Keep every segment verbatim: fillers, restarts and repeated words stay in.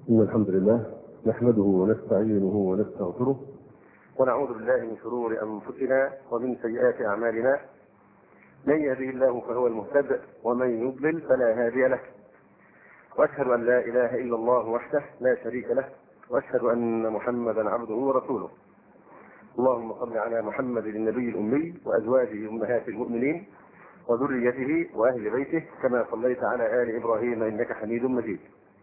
إن الحمد لله نحمده ونستعينه ونستغفره ونعوذ بالله من شرور أنفسنا ومن سيئات أعمالنا. من يهده الله فهو المهتد ومن يضلل فلا هادي له، وأشهد أن لا إله إلا الله وحده لا شريك له، وأشهد أن محمدا عبده ورسوله. اللهم صل على محمد النبي الأمي وأزواجه أمهات المؤمنين وذريته وأهل بيته كما صليت على آل إبراهيم إنك حميد مجيد.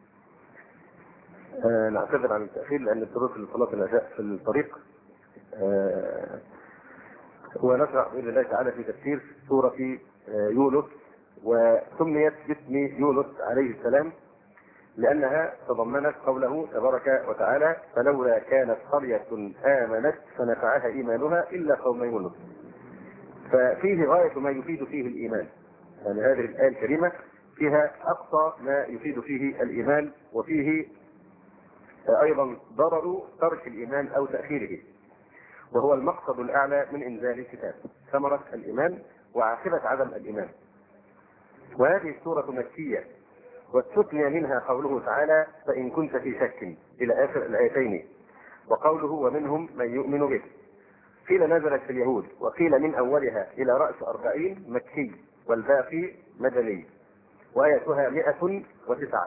آه نعتذر عن التأخير لأن اضطررت لصلاة العشاء في الطريق. آه ونشرع بإذن الله تعالى في تفسير سورة آه يونس، وسميت باسم يونس عليه السلام لأنها تضمنت قوله تبارك وتعالى: فلولا كانت قرية آمنت فنفعها إيمانها إلا قوم يونس. ففيه غاية ما يفيد فيه الإيمان، يعني هذه الآية الكريمة فيها أقصى ما يفيد فيه الإيمان، وفيه أيضا ضرر ترك الإيمان أو تأخيره، وهو المقصد الأعلى من إنزال الكتاب، ثمرة الإيمان وعاقبة عدم الإيمان. وهذه السورة مكية، واستثني منها قوله تعالى: فإن كنت في شك إلى آخر الآيتين، وقوله ومنهم من يؤمن به. قيل نزلت في اليهود، وقيل من أولها إلى رأس أربعين مكي والباقي مدني، وآيتها مئة وتسعة.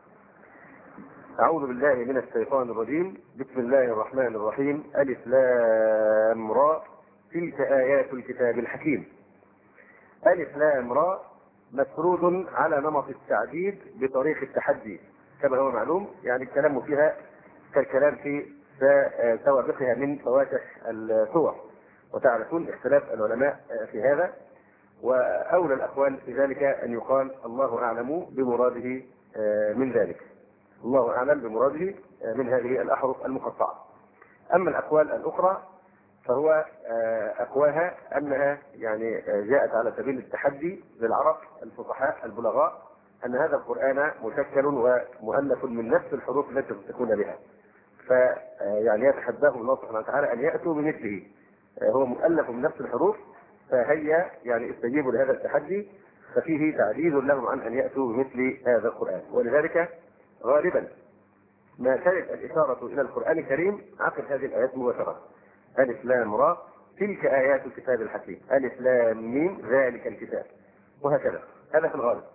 أعوذ بالله من الشيطان الرجيم. بسم الله الرحمن الرحيم. ألف لام را تلك آيات الكتاب الحكيم. ألف لام را مفروض على نمط التعديد بطريق التحدي كما هو معلوم، يعني الكلام فيها كالكلام في سوابقها من فواتح السور، وتعرفون اختلاف العلماء في هذا، وأولى الأقوال في ذلك أن يقال الله أعلم بمراده من ذلك، الله أعلم بمراده من هذه الأحرف المقطعة. أما الأقوال الأخرى فهو أقواها أنها يعني جاءت على سبيل التحدي للعرب الفصحاء البلغاء، أن هذا القرآن مشكل ومؤلف من نفس الحروف التي تمسكون بها، فيعني يتحداهم الله سبحانه وتعالى أن يأتوا بمثله، هو مؤلف من نفس الحروف، فهيا يعني استجيبوا لهذا التحدي، ففيه تعجيز لهم عن أن يأتوا بمثل هذا القرآن. ولذلك غالبا ما كانت الإشارة إلى القرآن الكريم عقب هذه الآيات مباشرة: ألف لام را تلك آيات الكتاب الحكيم، ألف لام ميم ذلك الكتاب، وهكذا. هذا في الغالب.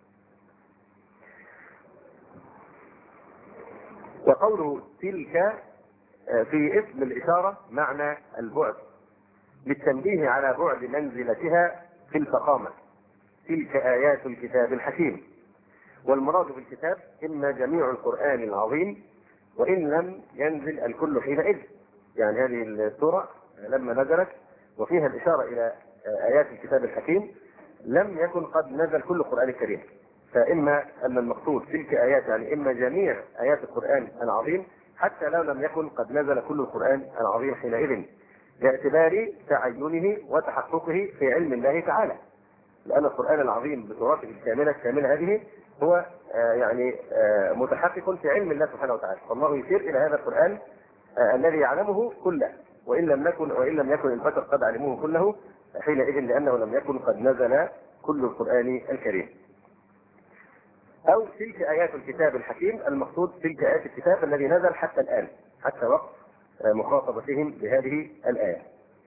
وقوله تلك في اسم الإشارة معنى البعد، للتنبيه على بعد منزلتها في الفخامة. تلك آيات الكتاب الحكيم، والمراد بالكتاب إما جميع القرآن العظيم وإن لم ينزل الكل حينئذ. يعني هذه السورة لما نزلت وفيها الإشارة إلى آيات الكتاب الحكيم لم يكن قد نزل كل القرآن الكريم، فإما أن المقصود تلك آيات يعني إما جميع آيات القرآن العظيم حتى لو لم يكن قد نزل كل القرآن العظيم حينئذ، باعتبار تعينه وتحققه في علم الله تعالى، لأن القرآن العظيم بصورته الكاملة الكاملة هذه هو آه يعني آه متحقق في علم الله سبحانه وتعالى، فالله يشير إلى هذا القرآن آه الذي يعلمه كله، وإن لم يكن وإن لم يكن البشر قد علموه كله حينئذ، لأنه لم يكن قد نزل كل القرآن الكريم. أو تلك آيات الكتاب الحكيم، المقصود تلك آيات الكتاب الذي نزل حتى الآن، حتى وقت آه مخاطبتهم بهذه الآية.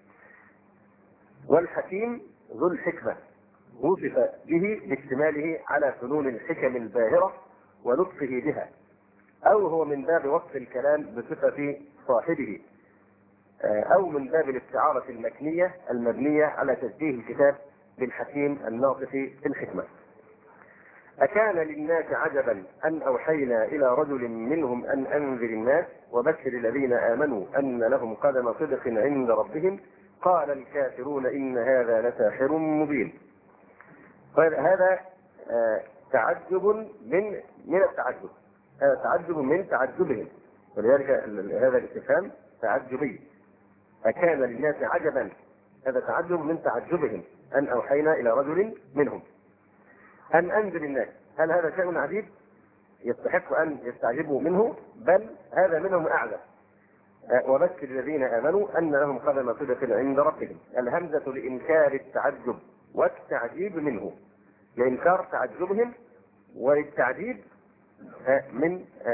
والحكيم ذو الحكمة وصف به لاشتماله على فنون الحكم الباهرة ولطفه بها، أو هو من باب وصف الكلام بصفة صاحبه، أو من باب الاستعارة المكنية المبنية على تشبيه الكتاب بالحكيم الناطق في الحكمة. أكان للناس عجبا أن أوحينا إلى رجل منهم أن أنذر الناس وبشر الذين آمنوا أن لهم قدم صدق عند ربهم قال الكافرون إن هذا لساحر مبين. هذا تعجب من من التعجب، هذا تعجب من تعجبهم، ولذلك هذا الاستفهام تعجبي. أكان للناس عجبا، هذا تعجب من تعجبهم أن أوحينا إلى رجل منهم أن أنذر الناس. هل هذا شيء عجيب يستحق أن يستعجبوا منه؟ بل هذا منهم أعلى. وبشر الذين آمنوا أن لهم قدم صدق عند ربهم. الهمزة لإنكار التعجب والتعجيب منه، لإنكار تعجبهم وللتعجيب من هذا الإنكار.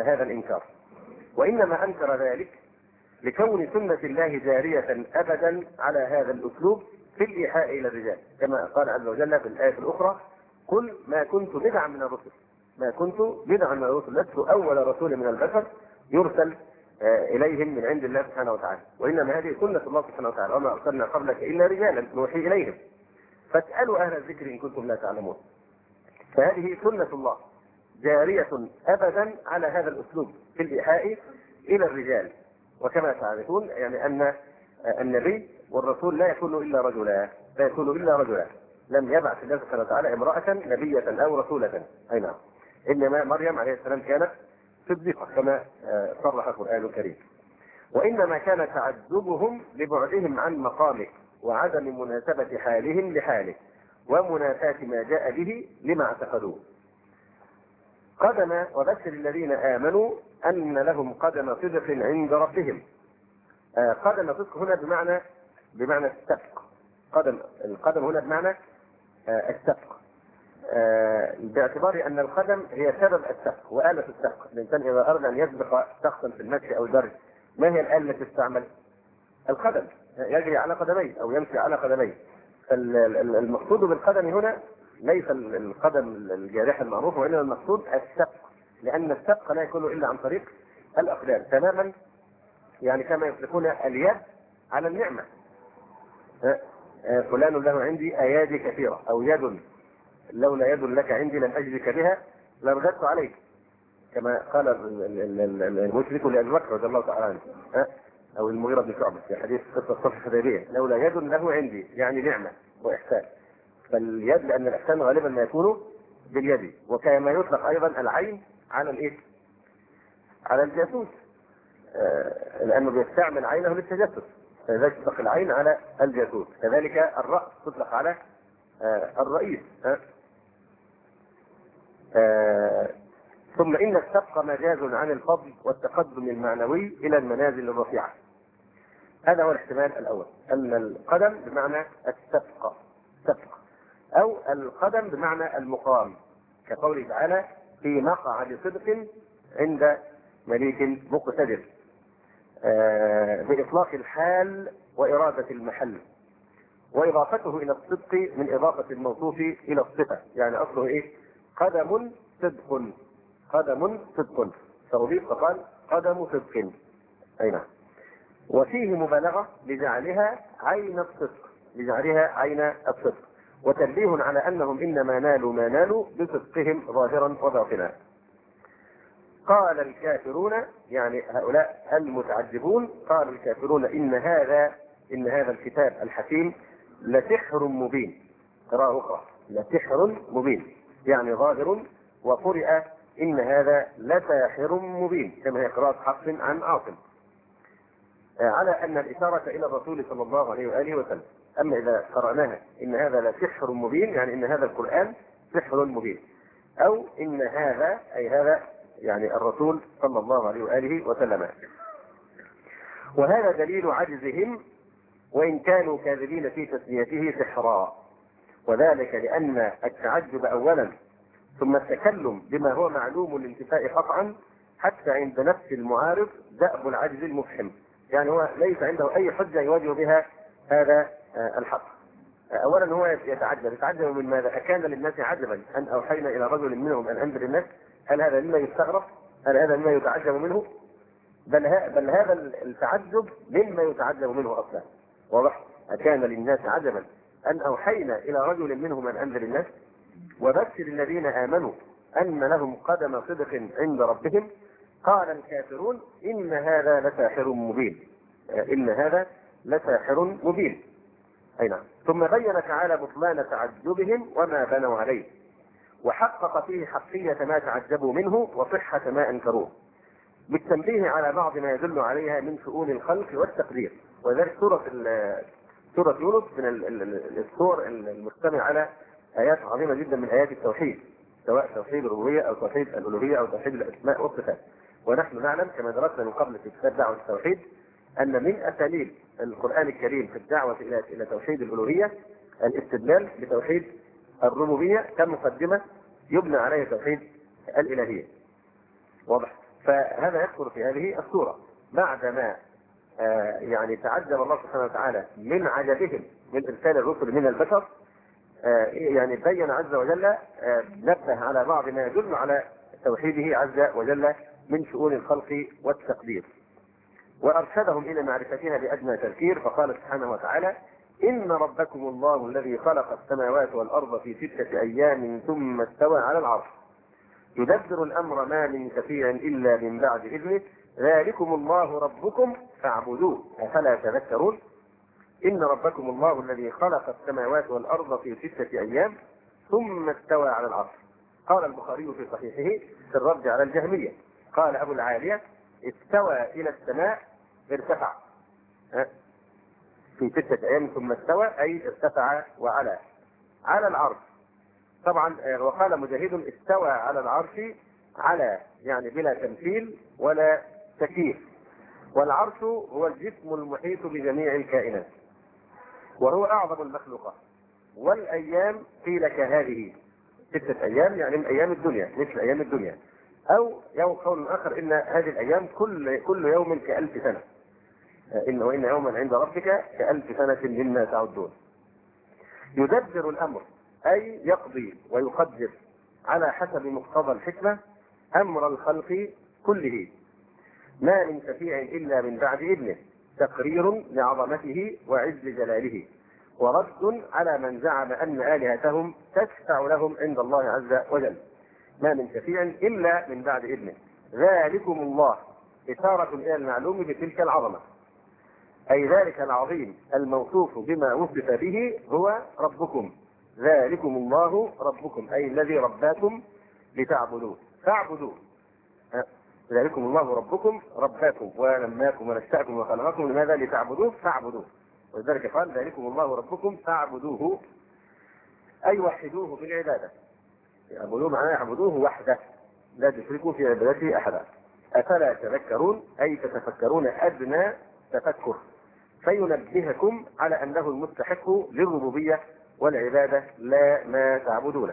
الإنكار، وإنما أنكر ذلك لكون سنة الله جارية أبدا على هذا الأسلوب في الإيحاء إلى الرجال، كما قال عز وجل في الآية الأخرى: قل ما كنت بدعا من الرسل، ما كنت بدعا من الرسل، لست أول رسول من البشر يرسل إليهم من عند الله سبحانه وتعالى، وإنما هذه سنة الله سبحانه وتعالى: وما أرسلنا قبلك إلا رجالا نوحي إليهم فاسألوا أهل الذكر إن كنتم لا تعلمون. فهذه سنة الله جارية أبدا على هذا الأسلوب في الإيحاء إلى الرجال. وكما تعرفون يعني أن النبي والرسول لا يكون إلا رجلا، لا يكون إلا رجلا، لم يبعث الله سبحانه وتعالى امرأة نبية أو رسولة، أي نعم، إنما مريم عليه السلام كانت صديقة كما صرح القرآن الكريم. وإنما كان تعجبهم لبعدهم عن مقامه وعدم مناسبة حالهم لحاله ومنافاة ما جاء به لما اعتقدوه. قدم وبشر الذين آمنوا أن لهم قدم صدق عند ربهم. آه قدم صدق هنا بمعنى بمعنى السبق. قدم القدم هنا بمعنى آه السبق، آه باعتبار أن القدم هي سبب السبق وآلة السبق. الإنسان إذا أراد أن يسبق شخصا في المشي أو الجري، ما هي الآلة التي تستعمل؟ القدم، يجري على قدميه أو يمشي على قدميه. فالمقصود بالقدم هنا ليس القدم الجارحة المعروف، وإنما المقصود السبق، لأن السبق لا يكون إلا عن طريق الأقدام تماما، يعني كما يطلقون اليد على النعمة: فلان له عندي أيادي كثيرة، أو يد لولا يد لك عندي لم أجدك بها لرغبت عليك، كما قال المشرك لأبي بكر رضي الله تعالى عنه، أو المغيرة بن شعبة في حديث قصة صلح الحديبية: لولا يد له عندي، يعني نعمة وإحسان. فاليد لأن الإحسان غالبا ما يكون باليد، وكما يطلق أيضا العين على الإيه؟ على الجاسوس، آه لأنه بيستعمل عينه للتجسس، فإذا تطلق العين على الجاسوس. كذلك الرأس تطلق على آه الرئيس. آه آه ثم إن السبق مجاز عن الفضل والتقدم المعنوي إلى المنازل الرفيعة. هذا هو الاحتمال الأول، أن القدم بمعنى السبق، سبق، أو القدم بمعنى المقام، كقوله تعالى: في مقعد صدق عند مليك مقتدر، آه بإطلاق الحال وإرادة المحل، وإضافته إلى الصدق من إضافة الموصوف إلى الصفة، يعني أصله إيه؟ قدم صدق، قدم صدق، فأضيف فقال قدم صدق، أي نعم. وفيه مبالغة لجعلها عين الصدق، لجعلها عين الصدق، وتنبيه على أنهم إنما نالوا ما نالوا بصدقهم ظاهرا وباطنا. قال الكافرون، يعني هؤلاء المتعجبون، قال الكافرون: إن هذا إن هذا الكتاب الحكيم لسحر مبين. قراءة أخرى: لسحر مبين، يعني ظاهر. وقرئ: إن هذا لساحر مبين، كما هي قراءة حفص عن عاصم، على أن الإشارة إلى الرسول صلى الله عليه وآله وسلم. أما إذا قرأناها إن هذا لسحر مبين، يعني إن هذا القرآن سحر مبين، أو إن هذا أي هذا يعني الرسول صلى الله عليه وآله وسلم. وهذا دليل عجزهم وإن كانوا كاذبين في تسميته سحرا، وذلك لأن التعجب أولا ثم التكلم بما هو معلوم الانتفاء قطعا حتى عند نفس المعارض دأب العجز المفحم، يعني هو ليس عنده أي حجة يواجه بها هذا الحق. أولا هو يتعجب، يتعجب من ماذا؟ أكان للناس عجبا أن أوحينا إلى رجل منهم أن أنذر الناس؟ هل هذا مما يستغرب؟ هل هذا مما يتعجب منه؟ بل, بل هذا التعجب مما يتعجب منه أصلا. واضح؟ أكان للناس عجبا أن أوحينا إلى رجل منهم أن أنذر الناس؟ وبشر الذين آمنوا أن لهم قدم صدق عند ربهم. قال الكافرون: إن هذا لساحر مبين، إن هذا لساحر مبين، أي نعم. ثم بين تعالى بطلان تعجبهم وما بنوا عليه، وحقق فيه حقية ما تعجبوا منه وصحة ما أنكروه، بالتنبيه على بعض ما يدل عليها من شؤون الخلق والتقدير. وذلك سورة سورة يونس من السور المجتمع على آيات عظيمة جدا من آيات التوحيد، سواء توحيد الربوبية أو توحيد الألوهية أو توحيد الأسماء والصفات. ونحن نعلم كما درسنا من قبل في كتاب دعوة التوحيد أن من أساليب القرآن الكريم في الدعوة إلى إلى توحيد الألوهية الاستدلال بتوحيد الربوبية كمقدمة يبنى عليه توحيد الإلهية. واضح؟ فهذا يذكر في هذه السورة بعدما آه يعني تعجب الله سبحانه وتعالى من عجبهم من إرسال الرسل من البشر، آه يعني بين عز وجل آه نبه على بعض ما يدل على توحيده عز وجل من شؤون الخلق والتقدير، وأرشدهم إلى معرفتها بأدنى تذكير، فقال سبحانه وتعالى: إن ربكم الله الذي خلق السماوات والأرض في ستة أيام ثم استوى على العرش يدبر الأمر ما من شفيع إلا من بعد إذنه ذلكم الله ربكم فاعبدوه أفلا تذكرون. إن ربكم الله الذي خلق السماوات والأرض في ستة أيام ثم استوى على العرش. قال البخاري في صحيحه في الرد على الجهمية، قال أبو العالية: استوى إلى السماء ارتفع في ستة أيام ثم استوى أي ارتفع وعلى على العرش. طبعا وقال مجاهد: استوى على العرش على يعني بلا تمثيل ولا تكييف، والعرش هو الجسم المحيط بجميع الكائنات وهو أعظم المخلوقات، والأيام قيل كهذه ستة أيام يعني من أيام الدنيا مثل أيام الدنيا، أو يوم قول آخر إن هذه الأيام كل كل يوم كألف سنة، إن وإن يوما عند ربك كألف سنة مما تعدون. يدبر الأمر أي يقضي ويقدر على حسب مقتضى الحكمة أمر الخلق كله، ما من شفيع إلا من بعد إذنه، تقرير لعظمته وعز جلاله، ورد على من زعم أن آلهتهم تشفع لهم عند الله عز وجل. ما من شفيع إلا من بعد إذنه، ذلكم الله إشارة إلى المعلوم بتلك العظمة، أي ذلك العظيم الموصوف بما وصف به هو ربكم، ذلكم الله ربكم أي الذي رباكم لتعبدوه فاعبدوه. ذلكم الله ربكم رباكم ولماكم ونشأكم وخلقكم لماذا؟ لتعبدوه فاعبدوه، ولذلك قال: ذلكم الله ربكم فاعبدوه أي وحدوه بالعبادة، يعبدوه معناه يعبدوه وحده لا تشركوا في عبادته أحدا. أفلا تذكرون أي تتفكرون أدنى تفكر، فينبهكم على أنه المستحق للربوبية والعبادة لا ما تعبدونه.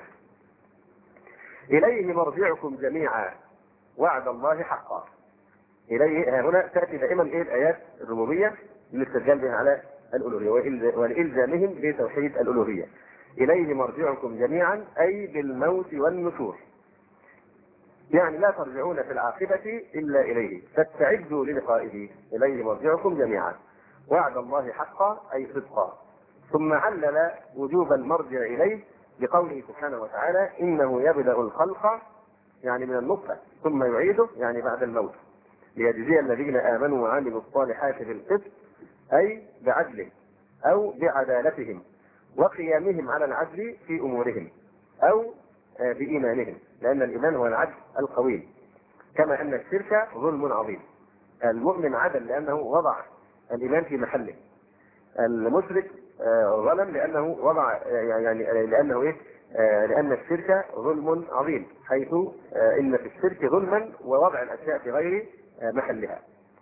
إليه مرجعكم جميعا وعد الله حقا. إليه هنا تأتي دائما إيه الآيات الربوبية للاستدلال بها على الألوهية ولإلزامهم بتوحيد الألوهية. إليه مرجعكم جميعا أي بالموت والنشور، يعني لا ترجعون في العاقبة إلا إليه، فاستعدوا للقائه. إليه مرجعكم جميعا وعد الله حقا أي صدقا. ثم علل وجوب المرجع إليه بقوله سبحانه وتعالى: إنه يبدأ الخلق يعني من النطفة ثم يعيده يعني بعد الموت ليجزي الذين آمنوا وعملوا الصالحات بالقسط أي بعدله أو بعدالتهم وقيامهم على العدل في أمورهم أو بإيمانهم، لأن الإيمان هو العدل القويم، كما أن الشرك ظلم عظيم. المؤمن عدل لأنه وضع الإيمان في محله، المشرك ظلم لأنه وضع يعني لأنه إيه؟ لأن الشرك ظلم عظيم، حيث إن في الشرك ظلما ووضع الأشياء في غير محلها.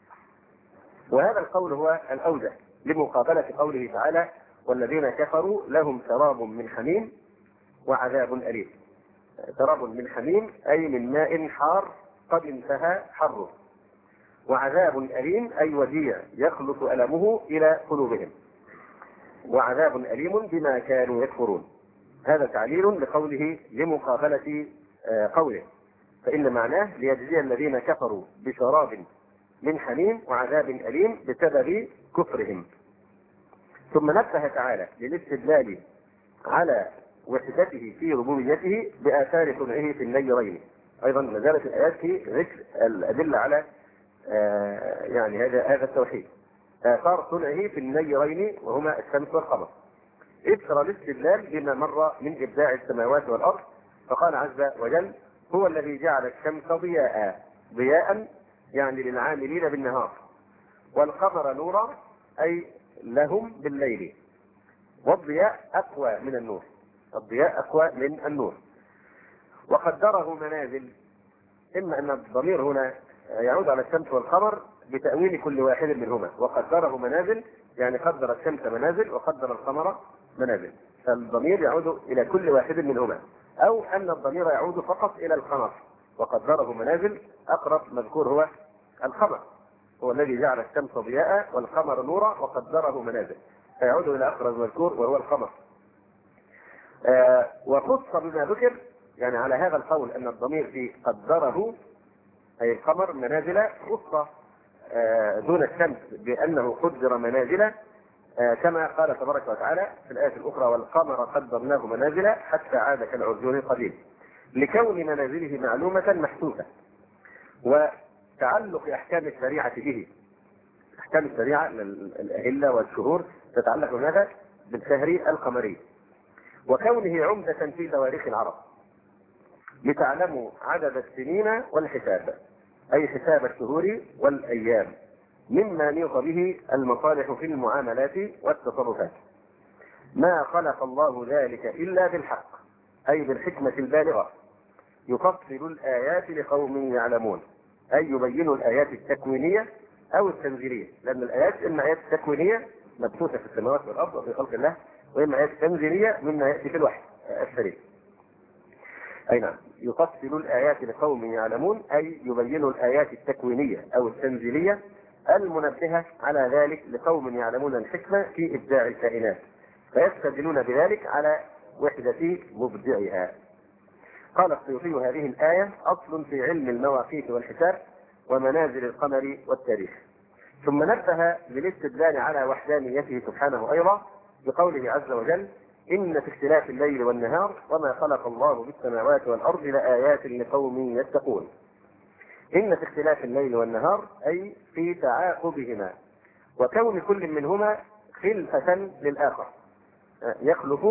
وهذا القول هو الأوجه لمقابلة قوله تعالى: والذين كفروا لهم شراب من حميم وعذاب أليم. شراب من حميم أي من ماء حار قد انتهى حره، وعذاب أليم أي وديع يخلص ألمه إلى قلوبهم، وعذاب أليم بما كانوا يكفرون. هذا تعليل لقوله لمقابلة قوله، فإن معناه ليجزي الذين كفروا بشراب من حميم وعذاب أليم بسبب كفرهم. ثم نبه تعالى للاستدلال على وحدته في ربوبيته بآثار صنعه في النيرين. أيضا ما زالت الآيات في ذكر الأدلة على آه يعني هذا هذا التوحيد، آثار صنعه في النيرين وهما الشمس والقمر. اذكر الاستدلال بما مر من إبداع السماوات والأرض، فقال عز وجل: هو الذي جعل الشمس ضياء، ضياء يعني للعاملين بالنهار، والقمر نورا أي لهم بالليل، والضياء أقوى من النور، الضياء أقوى من النور. وقدره منازل، إما أن الضمير هنا يعود على الشمس والقمر بتأويل كل واحد منهما، وقدره منازل يعني قدر الشمس منازل وقدر القمر منازل، فالضمير يعود إلى كل واحد منهما، أو أن الضمير يعود فقط إلى القمر وقدره منازل، أقرب مذكور هو القمر، هو الذي جعل الشمس ضياء والقمر نورا وقدره منازل، فيعود إلى أقرب مذكور وهو القمر. آه وخص بما ذكر، يعني على هذا القول أن الضمير في قدره أي القمر منازل، خص آه دون الشمس بأنه قدر منازل، آه كما قال تبارك وتعالى في الآية الأخرى: والقمر قدرناه منازل حتى عاد كالعرجون القديم، لكون منازله معلومة محسوسة. وتعلق أحكام الشريعة به، أحكام الشريعة الأهلة والشهور تتعلق بماذا؟ بالشهر القمري، وكونه عمدة في تواريخ العرب لتعلموا عدد السنين والحساب، أي حساب الشهور والأيام، مما نيط به المصالح في المعاملات والتصرفات. ما خلق الله ذلك إلا بالحق، أي بالحكمة البالغة، يفصل الآيات لقوم يعلمون، أي يبين الآيات التكوينية أو التنزيلية، لأن الآيات إما آيات تكوينية مبثوثة في السماوات والأرض وفي خلق الله، وإما آيات تنزيلية مما يأتي في الوحي الشريف. أي نعم، يفصل الآيات لقوم يعلمون، أي يبين الآيات التكوينية أو التنزيلية المنبهة على ذلك لقوم يعلمون الحكمة في إبداع الكائنات، فيستدلون بذلك على وحدة مبدعها. قال السيوطي: هذه الآية أصل في علم المواقيت والحساب ومنازل القمر والتاريخ. ثم نبه للاستدلال على وحدانيته سبحانه أيضا بقوله عز وجل: إن في اختلاف الليل والنهار وما خلق الله بالسماوات والأرض لآيات لقوم يتقون. إن في اختلاف الليل والنهار أي في تعاقبهما، وكون كل منهما خلفة للآخر، يخلف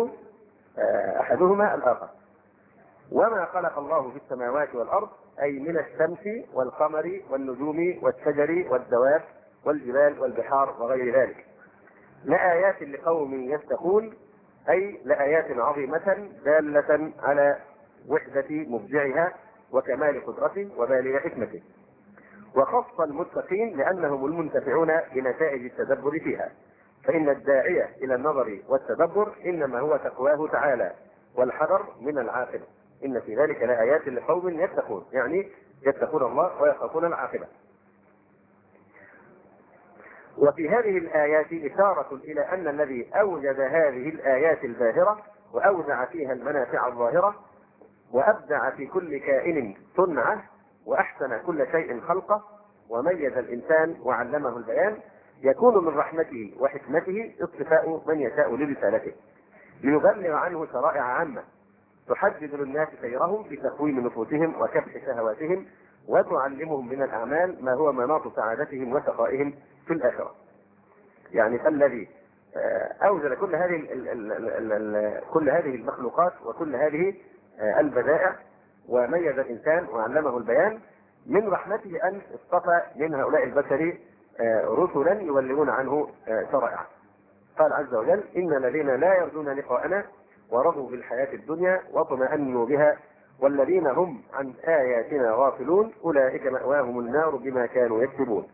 أحدهما الآخر. وما خلق الله في السماوات والأرض أي من الشمس والقمر والنجوم والشجر والدواب والجبال والبحار وغير ذلك لآيات لقوم يتقون، أي لآيات عظيمة دالة على وحدة مبدعها وكمال قدرته وبالغ حكمته. وخص المتقين لأنهم المنتفعون بنتائج التدبر فيها، فإن الداعية إلى النظر والتدبر إنما هو تقواه تعالى والحذر من العاقبة. إن في ذلك لآيات لقوم يتقون، يعني يتقون الله ويخافون العاقبة. وفي هذه الآيات إشارة إلى أن الذي أوجد هذه الآيات الباهرة وأودع فيها المنافع الظاهرة وأبدع في كل كائن صنعه وأحسن كل شيء خلقه وميز الإنسان وعلمه البيان، يكون من رحمته وحكمته اصطفاء من يشاء لرسالته ليبلغ عنه شرائع عامة تحدد للناس خيرهم في تقويم نفوسهم وكبح شهواتهم، وتعلمهم من الأعمال ما هو مناط سعادتهم وشقائهم في الآخرة. يعني فالذي أوجد كل هذه ال ال ال ال كل هذه المخلوقات وكل هذه البدائع وميز الإنسان وعلمه البيان، من رحمته أن اصطفى من هؤلاء البشر رسلا يبلغون عنه شرائع. قال عز وجل: إن الذين لا يرجون لقاءنا ورضوا بالحياة الدنيا واطمأنوا بها والذين هم عن آياتنا غافلون أولئك مأواهم النار بما كانوا يكسبون.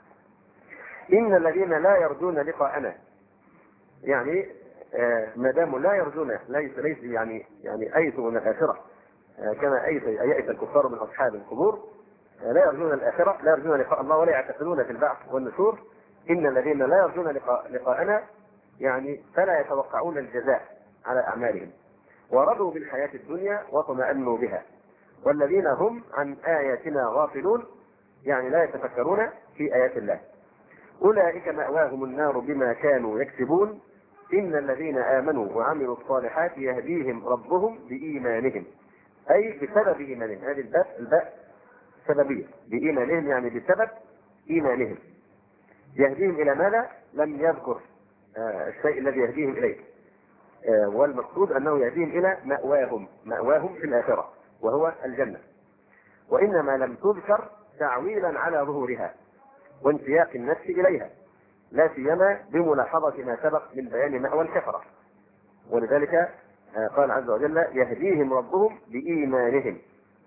إن الذين لا يرجون لقاءنا، يعني آه ما داموا لا يرجون، ليس ليس يعني يعني أيسوا من الآخرة، آه كما أيس يأس الكفار من أصحاب القبور، آه لا يرجون الآخرة، لا يرجون لقاء الله ولا يعتقدون في البعث والنشور. إن الذين لا يرجون لقاء لقاءنا يعني فلا يتوقعون الجزاء على أعمالهم، ورضوا بالحياة الدنيا واطمأنوا بها والذين هم عن آياتنا غافلون، يعني لا يتفكرون في آيات الله، أولئك مأواهم النار بما كانوا يكسبون. إن الذين آمنوا وعملوا الصالحات يهديهم ربهم بإيمانهم، أي بسبب إيمانهم. هذه الباء الباء سببية، بإيمانهم يعني بسبب إيمانهم. يهديهم إلى ماذا؟ لم يذكر آه الشيء الذي يهديهم إليه، آه والمقصود أنه يهديهم إلى مأواهم، مأواهم في الآخرة وهو الجنة، وإنما لم تذكر تعويلا على ظهورها وانسياق النفس إليها، لا سيما بملاحظة ما سبق من بيان مأوى الكفرة. ولذلك قال عز وجل: يهديهم ربهم بإيمانهم،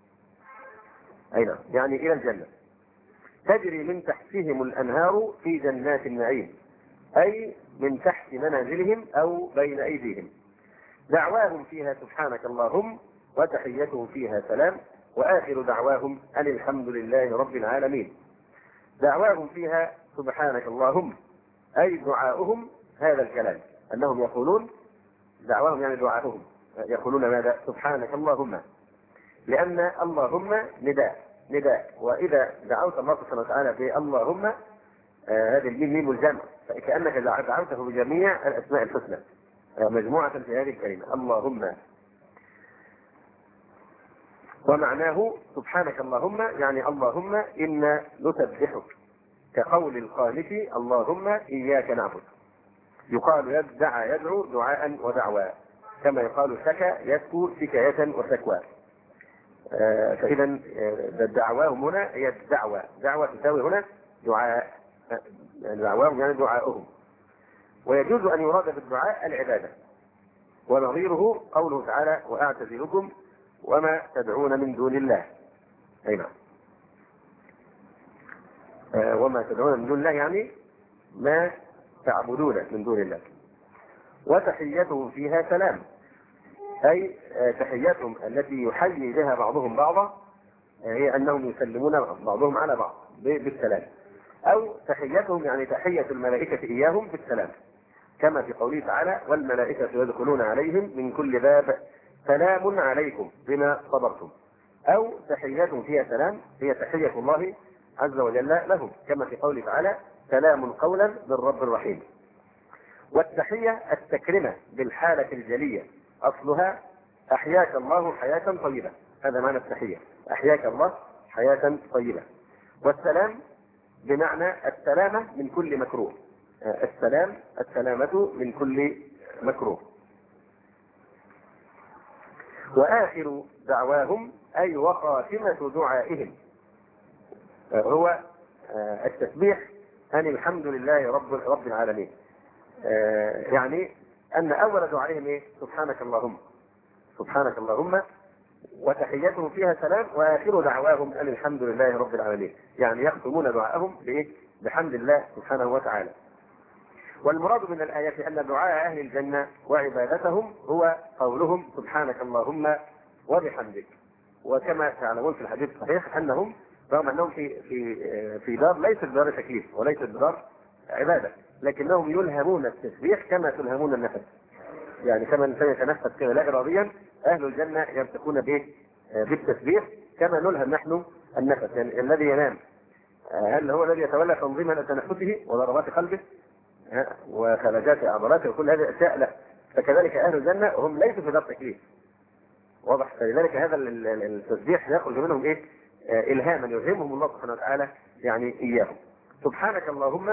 أين يعني إلى الجنة، تجري من تحتهم الأنهار في جنات النعيم، أي من تحت منازلهم أو بين أيديهم، دعواهم فيها سبحانك اللهم وتحيتهم فيها سلام، وآخر دعواهم أن الحمد لله رب العالمين. دعواهم فيها سبحانك اللهم، أي دعاؤهم هذا الكلام، أنهم يقولون دعواهم يعني دعاؤهم يقولون ماذا؟ سبحانك اللهم، لأن اللهم نداء نداء وإذا دعوت الله سبحانه وتعالى باللهم آه هذه الميم ميم الجمع، فكأنك دعوته بجميع الأسماء الحسنى آه مجموعة في هذه الكلمة اللهم. ومعناه سبحانك اللهم يعني اللهم إنا نسبحك، كقول القانت اللهم إياك نعبد. يقال يدعى يدعو دعاء ودعوى، كما يقال شكى يشكو شكاية وشكوى. آه فإذا دعواهم هنا هي الدعوة، دعوة تساوي هنا دعاء، دعواهم يعني دعاؤهم. ويجوز أن يراد بالدعاء العبادة، ونظيره قوله تعالى وأعتزلكم وما تدعون من دون الله. أي نعم، آه وما تدعون من دون الله يعني ما تعبدون من دون الله. وتحيتهم فيها سلام، أي تحياتهم التي يحيي بها بعضهم بعضا هي أنهم يسلمون بعضهم على بعض بالسلام، أو تحياتهم يعني تحية الملائكة إياهم بالسلام، كما في قوله تعالى والملائكة يدخلون عليهم من كل باب سلام عليكم بما صبرتم. أو تحياتهم فيها سلام هي تحية الله عز وجل لهم، كما في قوله تعالى سلام قولا من رب رحيم. والتحية التكرمة بالحالة الجلية، أصلها أحياك الله حياة طيبة، هذا معنى التحية، أحياك الله حياة طيبة. والسلام بمعنى السلامة من كل مكروه، السلام السلامة من كل مكروه. وآخر دعواهم أي وخاتمة دعائهم هو التسبيح أن الحمد لله رب رب العالمين، يعني أن أول دعائهم إيه؟ سبحانك اللهم، سبحانك اللهم، وتحيتهم فيها سلام، وآخر دعواهم أن الحمد لله رب العالمين، يعني يختمون دعائهم بإيه؟ بحمد الله سبحانه وتعالى. والمراد من الآية أن دعاء أهل الجنة وعبادتهم هو قولهم سبحانك اللهم وبحمدك. وكما تعلمون في الحديث الصحيح أنهم رغم أنهم في في في دار ليست دار تكليف وليست دار عبادة، لكنهم يلهمون التسبيح كما تلهمون النفس، يعني كما الإنسان يتنفس كذا لا إراديا، أهل الجنة يرتقون به بالتسبيح كما نلهم نحن النفس. يعني الذي ينام هل هو الذي يتولى تنظيم تنفسه وضربات قلبه وخلاجات عضلاته وكل هذه الأشياء؟ لا. فكذلك أهل الجنة هم ليسوا في دار تكليف، واضح؟ فلذلك هذا التسبيح يخرج منهم إيه؟ إلهاما يلهمهم الله سبحانه وتعالى يعني إياهم. سبحانك اللهم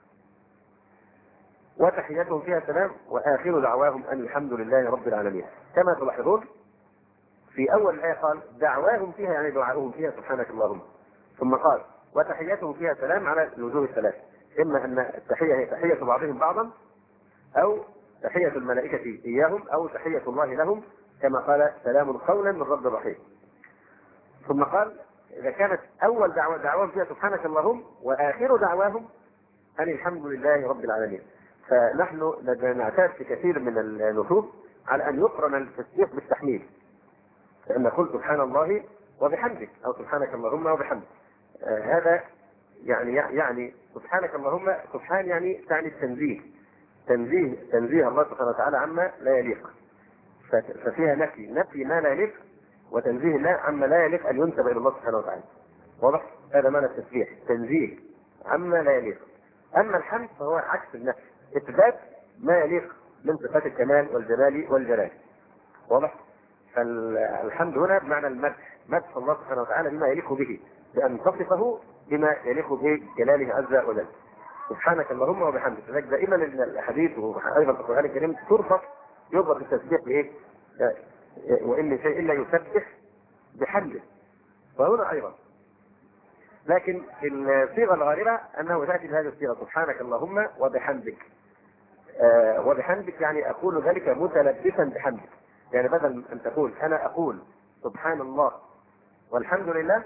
وتحياتهم فيها سلام، وآخر دعواهم أن الحمد لله رب العالمين. كما تلاحظون في أول الآية قال دعواهم فيها يعني دعاؤهم فيها سبحانك اللهم، ثم قال وتحياتهم فيها سلام على الوجوه الثلاث، إما أن التحية هي تحية بعضهم بعضا، أو تحية الملائكة إياهم، أو تحية الله لهم، كما قال سلام قولا من رب رحيم. ثم قال إذا كانت أول دعوة دعواهم فيها سبحانك اللهم، وآخر دعواهم أن الحمد لله رب العالمين. فنحن نعتاد في كثير من النصوص على أن يقرن التسبيح بالتحميد، فإن نقول سبحان الله وبحمدك، أو سبحانك اللهم وبحمدك. آه هذا يعني يعني سبحانك اللهم، سبحان يعني تعني التنزيه، تنزيه تنزيه الله سبحانه وتعالى عما لا يليق، ففيها نفي نفي ما لا يليق، وتنزيه الله عما لا يليق أن ينسب إلى الله سبحانه وتعالى، واضح؟ هذا معنى التسبيح، تنزيه عما لا يليق. أما الحمد فهو عكس النفي، إثبات ما يليق من صفات الكمال والجلال والجلال، واضح؟ فالحمد هنا بمعنى المدح، مدح الله سبحانه وتعالى بما يليق به، بأن تصفه بما يليق به جلاله عز وجل. سبحانك اللهم وبحمدك. لذلك دائما الحديث وأيضا في القرآن الكريم تربط يربط التسبيح بإيه؟ وإن من شيء إلا يسبح بحمده، وهنا أيضا. لكن الصيغة الغالبة أنه تأتي بهذه الصيغة سبحانك اللهم وبحمدك. آه وبحمدك يعني أقول ذلك متلبسا بحمدك، يعني بدل أن تقول أنا أقول سبحان الله والحمد لله،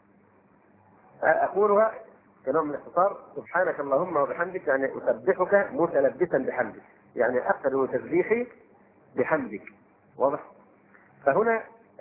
أقولها كنوع من الاختصار سبحانك اللهم وبحمدك، يعني أسبحك متلبسا بحمدك، يعني أقتل تسبيحي بحمدك، واضح؟ فهنا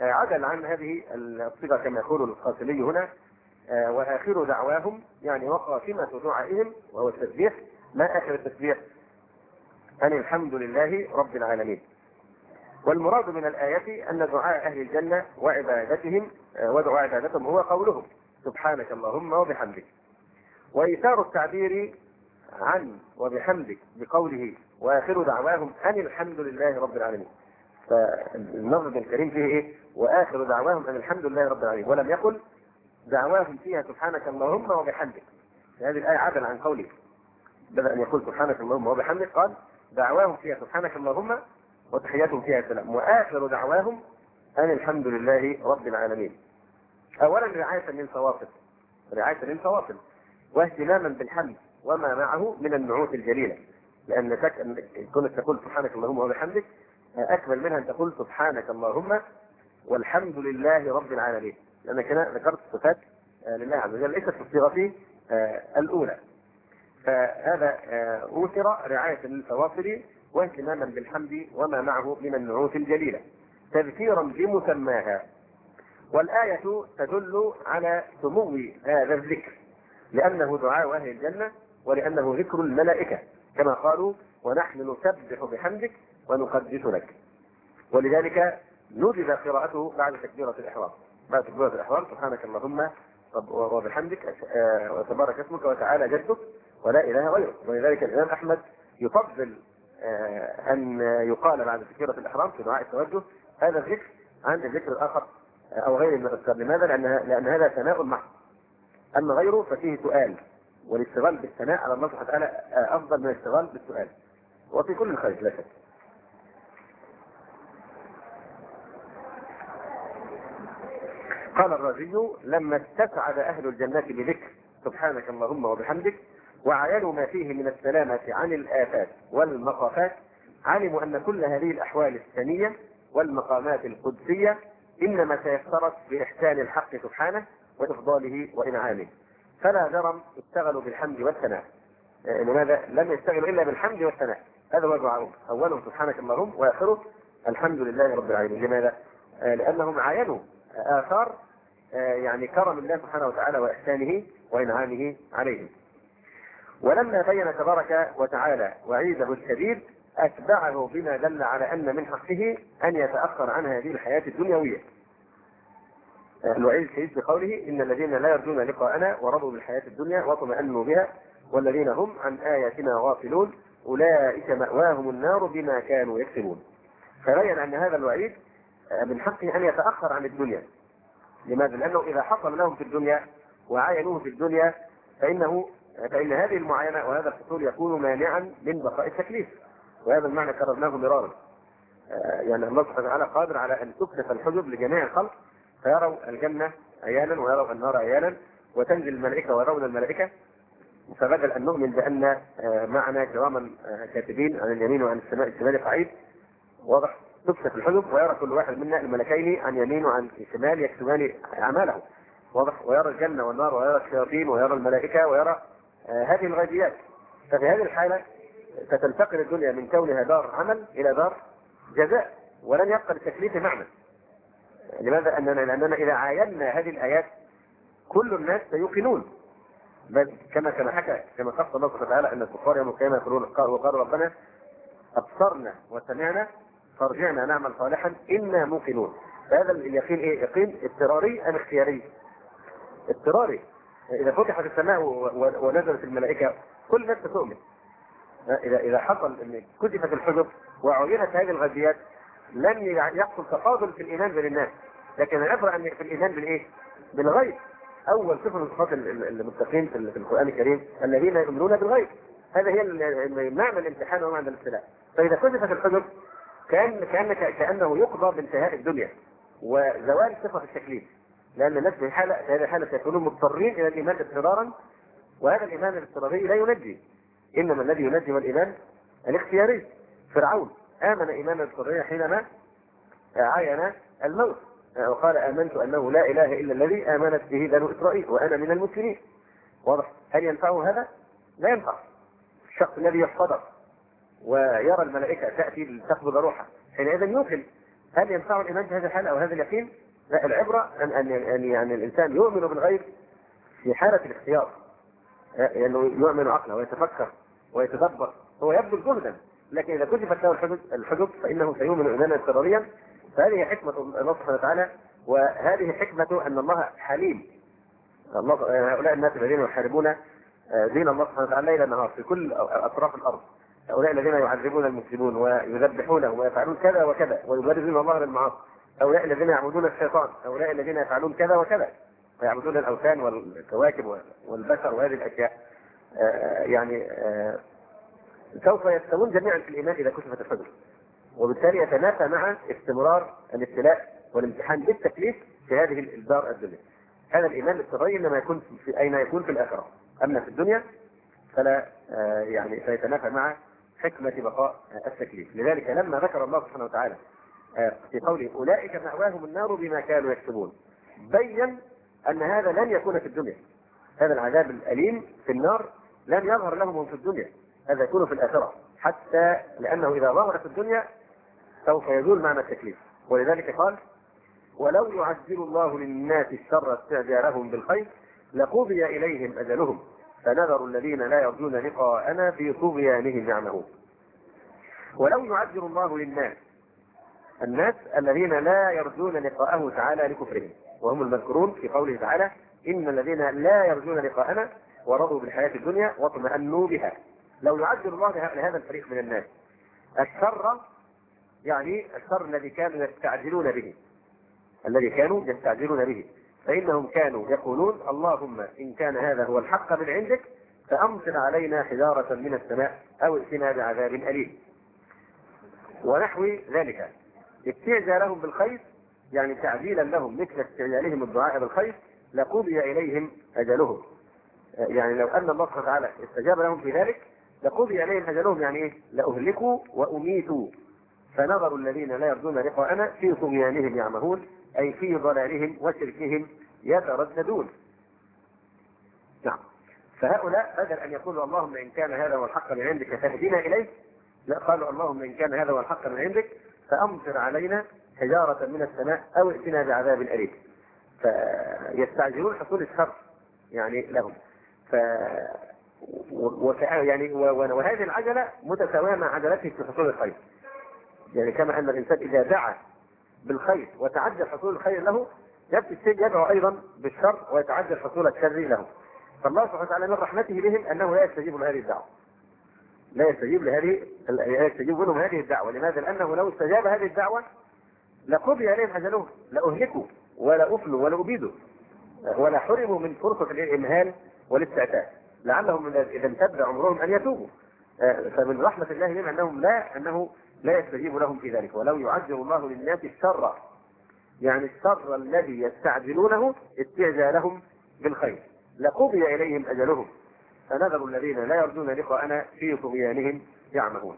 عدل عن هذه الصيغة كما يقول القاسمي هنا، وآخر دعواهم يعني وخاتمة دعائهم وهو التسبيح. ما آخر التسبيح؟ أن الحمد لله رب العالمين. والمراد من الآية أن دعاء أهل الجنة وعبادتهم ودعاء عبادتهم هو قولهم سبحانك اللهم وبحمدك. وإيثار التعبير عن وبحمدك بقوله وآخر دعواهم أن الحمد لله رب العالمين. فالنظم الكريم فيه إيه؟ وآخر دعواهم أن الحمد لله رب العالمين، ولم يقل دعواهم فيها سبحانك اللهم وبحمدك. هذه الآية عدل عن قوله، بدل أن يقول سبحانك اللهم وبحمدك قال دعواهم فيها سبحانك اللهم وتحياتهم فيها السلام، وآخر دعواهم أن الحمد لله رب العالمين. أولا رعاية للفواصل، رعاية للفواصل واهتماما بالحمد وما معه من النعوت الجليلة، لأن كونك تقول سبحانك اللهم وبحمدك أكمل منها أن تقول سبحانك اللهم والحمد لله رب العالمين، لأنك هنا ذكرت صفات لله عز وجل ليست في الصيغة الأولى. فهذا أوثر رعاية للفواصل واهتماما بالحمد وما معه من النعوت الجليلة تذكيرا بمسماها. والآية تدل على سمو هذا الذكر لأنه دعاء أهل الجنة ولأنه ذكر الملائكة كما قالوا ونحن نسبح بحمدك ونقدس لك. ولذلك ندب قراءته بعد تكبيرة الإحرام، بعد تكبيرة الإحرام سبحانك اللهم وبحمدك وتبارك اسمك وتعالى جدك ولا إله غيرك. ولذلك الإمام أحمد يفضل أن يقال بعد تكبيرة الإحرام في دعاء التوجه هذا الذكر عن الذكر الآخر أو غير المذكر. لماذا؟ لأن لأن هذا ثناء محض، أما غيره ففيه سؤال، والاشتغال بالثناء على الله سبحانه وتعالى أفضل من الاشتغال بالسؤال، وفي كل خير لا شك. قال الرازي لما استسعد أهل الجنة بذكر سبحانك اللهم وبحمدك وعينوا ما فيه من السلامة عن الآفات والمخافات علموا أن كل هذه الأحوال الثانية والمقامات القدسية إنما تيسرت بإحسان الحق سبحانه وإفضاله وإنعامه، فلا جرم اشتغلوا بالحمد والثناء. لماذا؟ لم يشتغلوا إلا بالحمد والثناء، هذا هو دعاؤهم، أولهم سبحانك اللهم وآخره الحمد لله رب العالمين. لماذا؟ لأنهم عاينوا آثار يعني كرم الله سبحانه وتعالى وإحسانه وإنعامه عليهم. ولما بين تبارك وتعالى وعيده الشديد أتبعه بما دل على أن من حقه أن يتأخر عن هذه الحياة الدنيوية. الوعيد الشديد بقوله إن الذين لا يرجون لقاءنا ورضوا بالحياة الدنيا واطمأنوا بها والذين هم عن آياتنا غافلون أولئك مأواهم النار بما كانوا يكسبون. فبين أن هذا الوعيد من حقه أن يتأخر عن الدنيا. لماذا؟ لأنه إذا حصل لهم في الدنيا وعاينوه في الدنيا فإنه فإن هذه المعاينة وهذا الحصول يكون مانعا من بقاء التكليف، وهذا المعنى كررناه مرارا. يعني الله سبحانه وتعالى قادر على أن تكشف الحجب لجميع الخلق فيروا الجنة عيانا ويروا النار عيانا وتنزل الملائكة ويرون الملائكة. فبدل أن نؤمن بأن معنا كراما كاتبين عن اليمين وعن الشمال الشمال قعيد واضح تكشف الحجب ويرى كل واحد منا الملكين عن يمين وعن الشمال يكتبان أعماله واضح، ويرى الجنة والنار ويرى الشياطين ويرى الملائكة ويرى هذه الغيبيات. ففي هذه الحالة ستنتقل الدنيا من كونها دار عمل إلى دار جزاء ولن يبقى للتكليف معنى. لماذا؟ أننا لأننا إذا عاينا هذه الآيات كل الناس سيوقنون، بل كما كما حكى كما قص الله سبحانه وتعالى أن الكفار يوم القيامة يقولون وقالوا ربنا أبصرنا وسمعنا فارجعنا نعمل صالحا إنا موقنون. فهذا اليقين إيه؟ يقين اضطراري أم اختياري؟ اضطراري. إذا فتحت السماء ونزلت الملائكة كل الناس تؤمن. إذا إذا حصل أن كشفت الحجب وعينت هذه الغيبيات لن يحصل تفاضل في الإيمان بين الناس، لكن العبرة أن في الإيمان بالإيه؟ بالغيب. أول صفة من صفات المتقين في القرآن الكريم الذين يؤمنون بالغيب، هذا هي معنى الامتحان ومعنى الابتلاء. فإذا كشفت الحجب كان كأن كأنه يقضى بانتهاء الدنيا وزوال صفة التكليف، لأن الناس في حالة في هذه الحالة سيكونون مضطرين إلى الإيمان اضطرارا، وهذا الإيمان الاضطراري لا ينجي، إنما الذي ينجي هو الإيمان الاختياري. فرعون آمن إيمانا اضطراريا حينما عاين الموت وقال آمنت أنه لا إله إلا الذي آمنت به بنو إسرائيل وأنا من المسلمين. واضح؟ هل ينفعه هذا؟ لا ينفع. الشخص الذي يحتضر ويرى الملائكة تأتي لتقبض روحه حينئذ يوقن هل ينفع الإيمان في هذه الحالة أو هذا اليقين؟ لا، العبرة أن أن أن يعني الإنسان يؤمن بالغيب في حالة الاختيار، لأنه يعني يؤمن عقله ويتفكر ويتدبر، هو يبذل جهدا، لكن إذا كشفت له الحجب الحجب فإنه سيؤمن إيمانا اضطراريا. فهذه حكمة الله سبحانه وتعالى، وهذه حكمة أن الله حليم. الله هؤلاء الناس الذين يحاربون دين الله سبحانه وتعالى ليل نهار في كل أطراف الأرض، هؤلاء الذين يعذبون المسلمون ويذبحونهم ويفعلون كذا وكذا ويبرزون الله بالمعاصي، هؤلاء الذين يعبدون الشيطان، هؤلاء الذين يفعلون كذا وكذا ويعبدون الأوثان والكواكب والبشر وهذه الأشياء، يعني سوف يستوون جميعا في الإيمان إذا كشفت الحجب، وبالتالي يتنافى مع استمرار الابتلاء والامتحان بالتكليف في هذه الدار الدنيا. هذا الإيمان الاضطراري إنما يكون في أين يكون في الآخرة، أما في الدنيا فلا يعني سيتنافى مع حكمة بقاء التكليف. لذلك لما ذكر الله سبحانه وتعالى في قوله أولئك مأواهم النار بما كانوا يكسبون، بين أن هذا لن يكون في الدنيا، هذا العذاب الأليم في النار لن يظهر لهم في الدنيا، هذا يكون في الآخرة، حتى لأنه إذا ظهر في الدنيا سوف يزول معنى التكليف. ولذلك قال ولو يعجل الله للناس الشر استعجالهم بالخير لقضي إليهم أجلهم فنذر الذين لا يرجون لقاءنا في طغيانهم يعمهون. ولو يعجل الله للناس، الناس الذين لا يرجون لقاءه تعالى لكفرهم، وهم المذكورون في قوله تعالى إن الذين لا يرجون لقاءنا ورضوا بالحياة الدنيا واطمأنوا بها. لو يعجل الله لهذا الفريق من الناس الشر، يعني الشر الذي كانوا يستعجلون به، الذي كانوا يستعجلون به، فإنهم كانوا يقولون اللهم إن كان هذا هو الحق من عندك فأمطر علينا حجارة من السماء أو ائتنا بعذاب أليم ونحو ذلك. استعجالهم بالخير يعني تعجيلا لهم مثل استعجالهم الدعاء بالخير لقضي إليهم أجلهم، يعني لو أن الله سبحانه وتعالى استجاب لهم في ذلك لقضي إليهم أجلهم، يعني إيه؟ لأهلكوا وأميتوا فنظر الذين لا يرجون لقاءنا في طغيانهم يعمهون، أي في ضلالهم وشركهم يترددون. نعم، فهؤلاء بدل أن يقولوا اللهم إن كان هذا هو الحق من عندك فاهدنا إليه، لا، قالوا اللهم إن كان هذا هو الحق من عندك فأمطر علينا حجارة من السماء أو ائتنا بعذاب أليم. فيستعجلون حصول الشر يعني لهم، ف وك... يعني وهذه العجلة متساوية مع عجلته في حصول الخير، يعني كما أن الإنسان إذا دعا بالخير وتعجل حصول الخير له نفس الشيء يدعو أيضا بالشر ويتعجل حصول الشر له. فالله سبحانه وتعالى من رحمته بهم أنه لا يستجيب لهذه الدعوة، لا يستجيب لهذه لا يستجيب لهم هذه الدعوة. لماذا؟ لأنه لو استجاب هذه الدعوة لقضي عليهم أجلهم، لأهلكوا ولا أفلوا ولا أبيدوا ولا حرموا من فرصة الإمهال والاستعتاب، لعلهم إذا امتد عمرهم أن يتوبوا. فمن رحمة الله بهم أنهم لا أنه لا يستجيب لهم في ذلك. ولو يعجل الله للناس الشر، يعني الشر الذي يستعجلونه استعجالهم بالخير لقضي إليهم أجلهم فنذر الذين لا يرجون لقاءنا في طغيانهم يعمهون.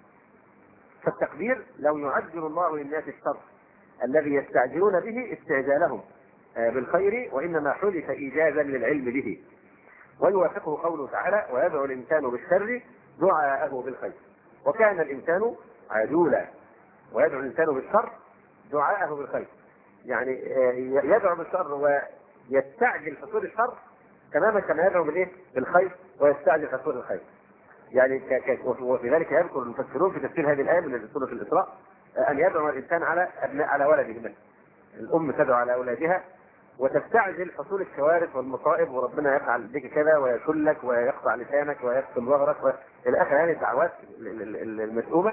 فالتقدير لو يعجل الله للناس الشر الذي يستعجلون به استعجالهم بالخير، وإنما حدث إيجازا للعلم به. ويوافقه قوله تعالى ويدعو الإنسان بالشر دعاءه بالخير، وكان الإنسان عجولا، ويدعو الإنسان بالشر دعاءه بالخير، يعني يدعو بالشر ويستعجل حصول الشر تماما كما يدعو بالايه بالخير ويستعجل حصول الخير. يعني وفي ذلك يذكر المفسرون في تفسير هذه الآية من سورة الإسراء أن يدعو الإنسان على أبناء على ولده، مثلا الأم تدعو على أولادها وتستعجل حصول الكوارث والمصائب، وربنا يفعل بك كذا ويشلك ويقطع لسانك ويقتل ظهرك إلى آخر هذه الدعوات المسؤومة،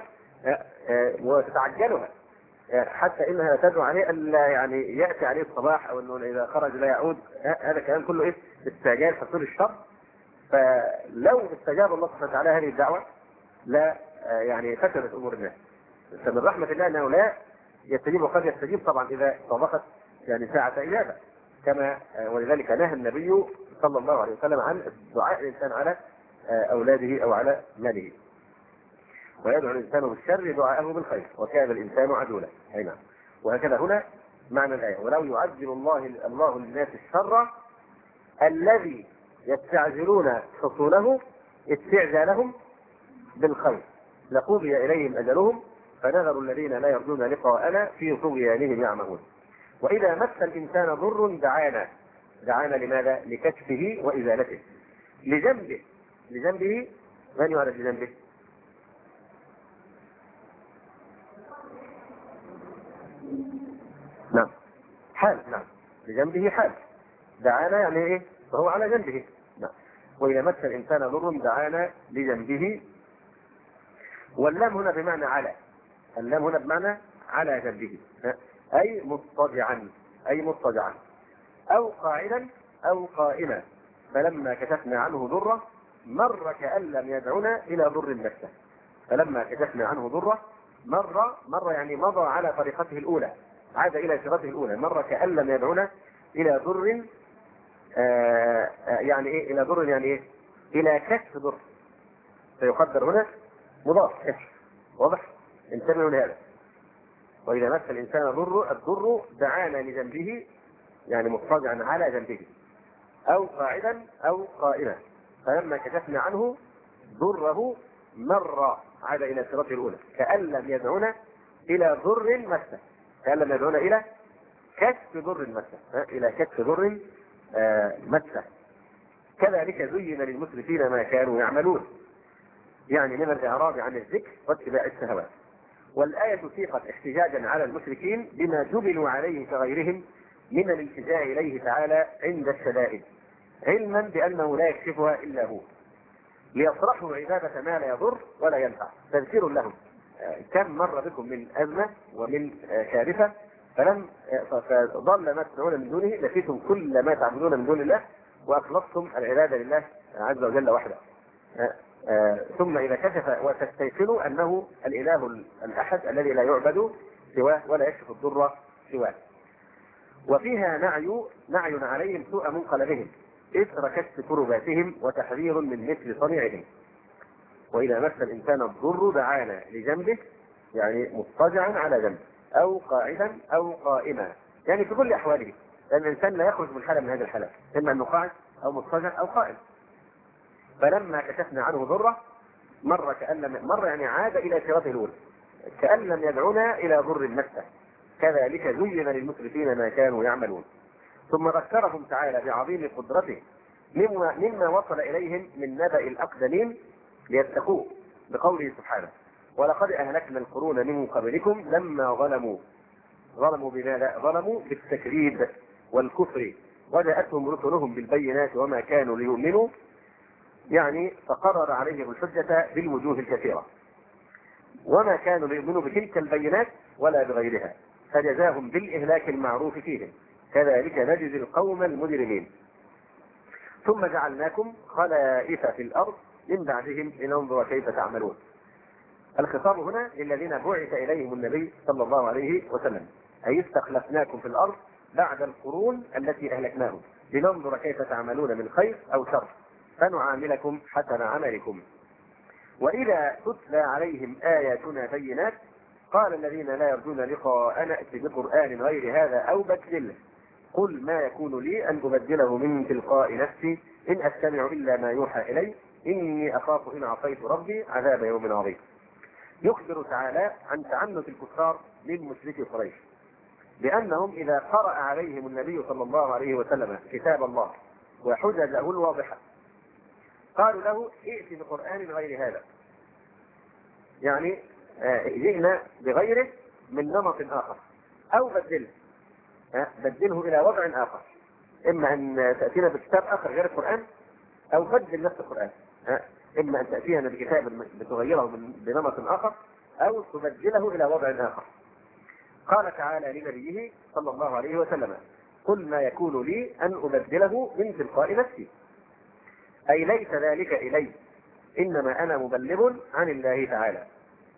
وتتعجلها حتى إنها تدعو عليه أن لا يعني يأتي عليه الصباح أو أنه إذا خرج لا يعود. هذا كلام كله إيه؟ استعجال حصول الشر. فلو استجاب الله سبحانه وتعالى هذه الدعوة لا يعني فسدت أمور الناس. فمن رحمة الله أنه لا يستجيب، وقد يستجيب طبعا إذا صادفت يعني ساعة إجابة، كما ولذلك نهى النبي صلى الله عليه وسلم عن دعاء الإنسان على أولاده أو على ماله. ويدعو الإنسان بالشر دعاءه بالخير وكان الإنسان عجولا. أي نعم. وهكذا هنا معنى الآية ولو يعجل الله الله للناس الشر الذي يستعجلون حصوله استعجالهم بالخير لقضي إليهم أجلهم فنذر الذين لا يرجون لقاءنا في طغيانهم يعمهون. وإذا مس الإنسان ضر دعانا. دعانا لماذا؟ لكشفه وإزالته. لجنبه. لجنبه. من يعرف لجنبه؟ نعم حال. نعم لجنبه حال. دعانا يعني ايه؟ فهو على جنبه. نعم. وإذا مس الإنسان ضر دعانا لجنبه. واللام هنا بمعنى على. اللام هنا بمعنى على جنبه، أي مضطجعا. أي مضطجعا أو قاعدا أو قائما. فلما كشفنا عنه ضره مر كأن لم يدعنا إلى ضر مسه. فلما كشفنا عنه ضره مر. مر يعني مضى على طريقته الأولى، عاد إلى صراطه الأولى. مر كأن لم يدعنا إلى ضر. آه يعني إيه إلى ضر؟ يعني إيه؟ إلى كشف ضر. فيقدر هنا مضاف كشف. واضح؟ انتبهوا لهذا. وإذا مس الإنسان ضر الضر دعانا لجنبه، يعني مضطجعا على جنبه أو قاعدا أو قائما. فلما كشفنا عنه ضره مر، عاد إلى صراطه الأولى كأن لم يدعنا إلى ضر مسه. كأن لم يدعنا إلى كشف ضر مسه. إلى كشف ضر مسه. كذلك زين للمسرفين ما كانوا يعملون، يعني من الإعراض عن الذكر واتباع الشهوات. والآية سيقت احتجاجا على المشركين بما جبلوا عليه كغيرهم من الالتجاء إليه تعالى عند الشدائد، علما بأنه لا يكشفها إلا هو، ليصرحوا عبادة ما لا يضر ولا ينفع. تذكير لهم كم مر بكم من أزمة ومن كارثة فلم فضل ما تدعون من دونه، لقيتم كل ما تعبدون من دون الله وأخلصتم العبادة لله عز وجل وحده. آه ثم إذا كشف وتستيقنوا أنه الإله الأحد الذي لا يعبد سواه ولا يكشف الضر سواه. وفيها نعي نعي عليهم سوء منقلبهم إثر كشف كرباتهم وتحذير من مثل صنيعهم. وإذا مس الإنسان الضر دعانا لجنبه، يعني مضطجعا على جنبه أو قاعدا أو قائما، يعني في كل أحواله، لأن الإنسان لا يخرج من حالة من هذه الحالات، إما أنه قاعد أو مضطجع أو قائم. فلما كشفنا عنه ضره مر كأن لم مر يعني عاد إلى صراطه الأولى كأن لم يدعنا إلى ضر مسه. كذلك زين للمسرفين ما كانوا يعملون. ثم ذكرهم تعالى بعظيم قدرته مما, مما وصل إليهم من نبأ الأقدمين ليتقوه بقوله سبحانه: ولقد أهلكنا القرون من قبلكم لما ظلموا. ظلموا بماذا؟ ظلموا بالتكذيب والكفر، وجاءتهم رسلهم بالبينات وما كانوا ليؤمنوا، يعني فقرر عليهم الحجة بالوجوه الكثيرة، وما كانوا ليؤمنوا بتلك البينات ولا بغيرها، فجزاهم بالإهلاك المعروف فيهم، كذلك نجزي القوم المجرمين. ثم جعلناكم خلائف في الأرض من بعدهم لننظر كيف تعملون. الخطاب هنا للذين بعث إليهم النبي صلى الله عليه وسلم، أي استخلفناكم في الأرض بعد القرون التي أهلكناهم لننظر كيف تعملون من خير أو شر فنعاملكم حسن عملكم. وإذا تتلى عليهم آياتنا بينات قال الذين لا يرجون لقاءنا ائت بقرآن غير هذا أو بدله قل ما يكون لي أن أبدله من تلقاء نفسي إن أستمع إلا ما يوحى إلي إني أخاف إن عصيت ربي عذاب يوم عظيم. يخبر تعالى عن تعنت الكفار من مشركي قريش بأنهم إذا قرأ عليهم النبي صلى الله عليه وسلم كتاب الله وحججه الواضحة قالوا له ائت بقرآن غير هذا، يعني جئنا بغيره من نمط آخر، أو بدله بدله إلى وضع آخر، إما أن تأتينا بكتاب آخر غير القرآن أو بدل نفس القرآن، إما أن تأتينا بكتاب بتغيره بنمط آخر أو تبدله إلى وضع آخر. قال تعالى لنبيه صلى الله عليه وسلم: قل ما يكون لي أن أبدله من تلقاء نفسي، أي ليس ذلك إلي، إنما أنا مبلغ عن الله تعالى.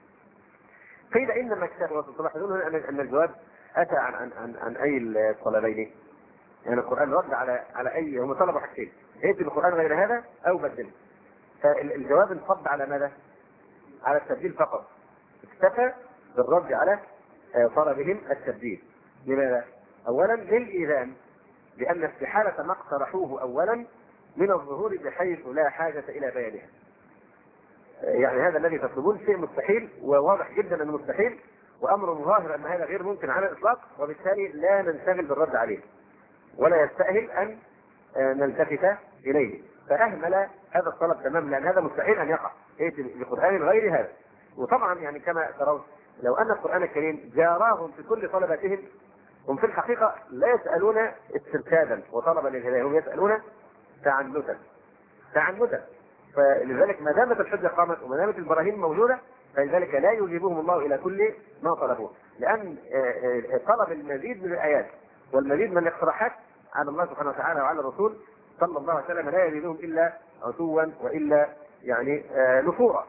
قيل إنما كتاب تلاحظون أن الجواب أتى عن عن عن, عن أي الطلبين، يعني القرآن رد على على أي، هم طلبوا حاجتين: ائت بالقرآن غير هذا أو بدله. فالجواب انصب على ماذا؟ على التبديل فقط، اكتفى بالرد على طلبهم التبديل. لماذا؟ أولا للإيذان، لأن استحالة ما اقترحوه أولا من الظهور بحيث لا حاجة إلى بيانها. يعني هذا الذي تطلبون شيء مستحيل، وواضح جدا انه مستحيل، وامر ظاهر ان هذا غير ممكن على الاطلاق، وبالتالي لا ننشغل بالرد عليه ولا يستاهل ان نلتفت اليه. فاهمل هذا الطلب تماما، لان هذا مستحيل ان يقع بقران غير هذا. وطبعا يعني كما ترون لو ان القران الكريم جاراهم في كل طلباتهم، هم في الحقيقه لا يسالون استرشادا وطلبا للهدايه، هم يسالون تعنتا تعنتا. فلذلك ما دامت الحجه قامت وما دامت البراهين موجوده، فلذلك لا يجيبهم الله الى كل ما طلبوه، لان طلب المزيد من الايات والمزيد من الاقتراحات على الله سبحانه وتعالى وعلى الرسول صلى الله عليه وسلم لا يزيدهم الا عتوا والا يعني نفورا.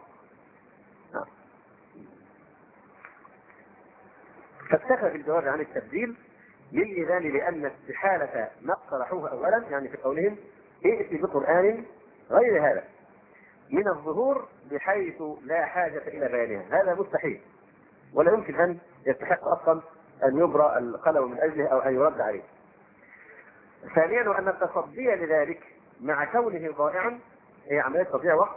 فاكتفى في الجواب عن التبديل للإذان لأن استحالة ما اقترحوه أولا، يعني في قولهم ائت بقرآن غير هذا من الظهور بحيث لا حاجة إلى بيانها، هذا مستحيل ولا يمكن أن يستحق أصلا أن يبرأ القلم من أجله أو أن يرد عليه. ثانيا أن التصدي لذلك مع كونه ضائعا هي عملية تضييع وقت،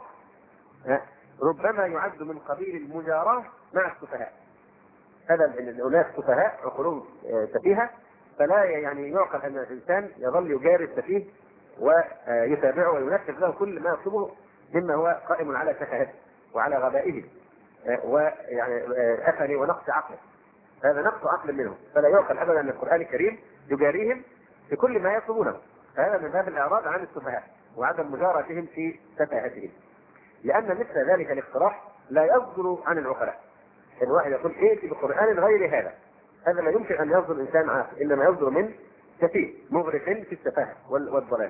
ربما يعد من قبيل المجاراة مع السفهاء. هذا الناس سفهاء عقولهم سفيهة، فلا يعني يعقل أن الإنسان يظل يجاري السفيه ويتابعه وينفذ له كل ما يطلبه مما هو قائم على سفهته وعلى غبائه ويعني أثري ونقص عقله. هذا نقص عقل منهم، فلا يعقل أبدا أن القرآن الكريم يجاريهم في كل ما يطلبونه. هذا من باب الإعراض عن السفهاء وعدم مجاراتهم في سفاهتهم، لأن مثل ذلك الاقتراح لا يصدر عن العقلاء. الواحد يقول ائت بقرآن غير هذا، هذا لا يمكن أن يصدر إنسان عاقل، إنما يصدر من سفيه مغرق في السفاهة والضلال.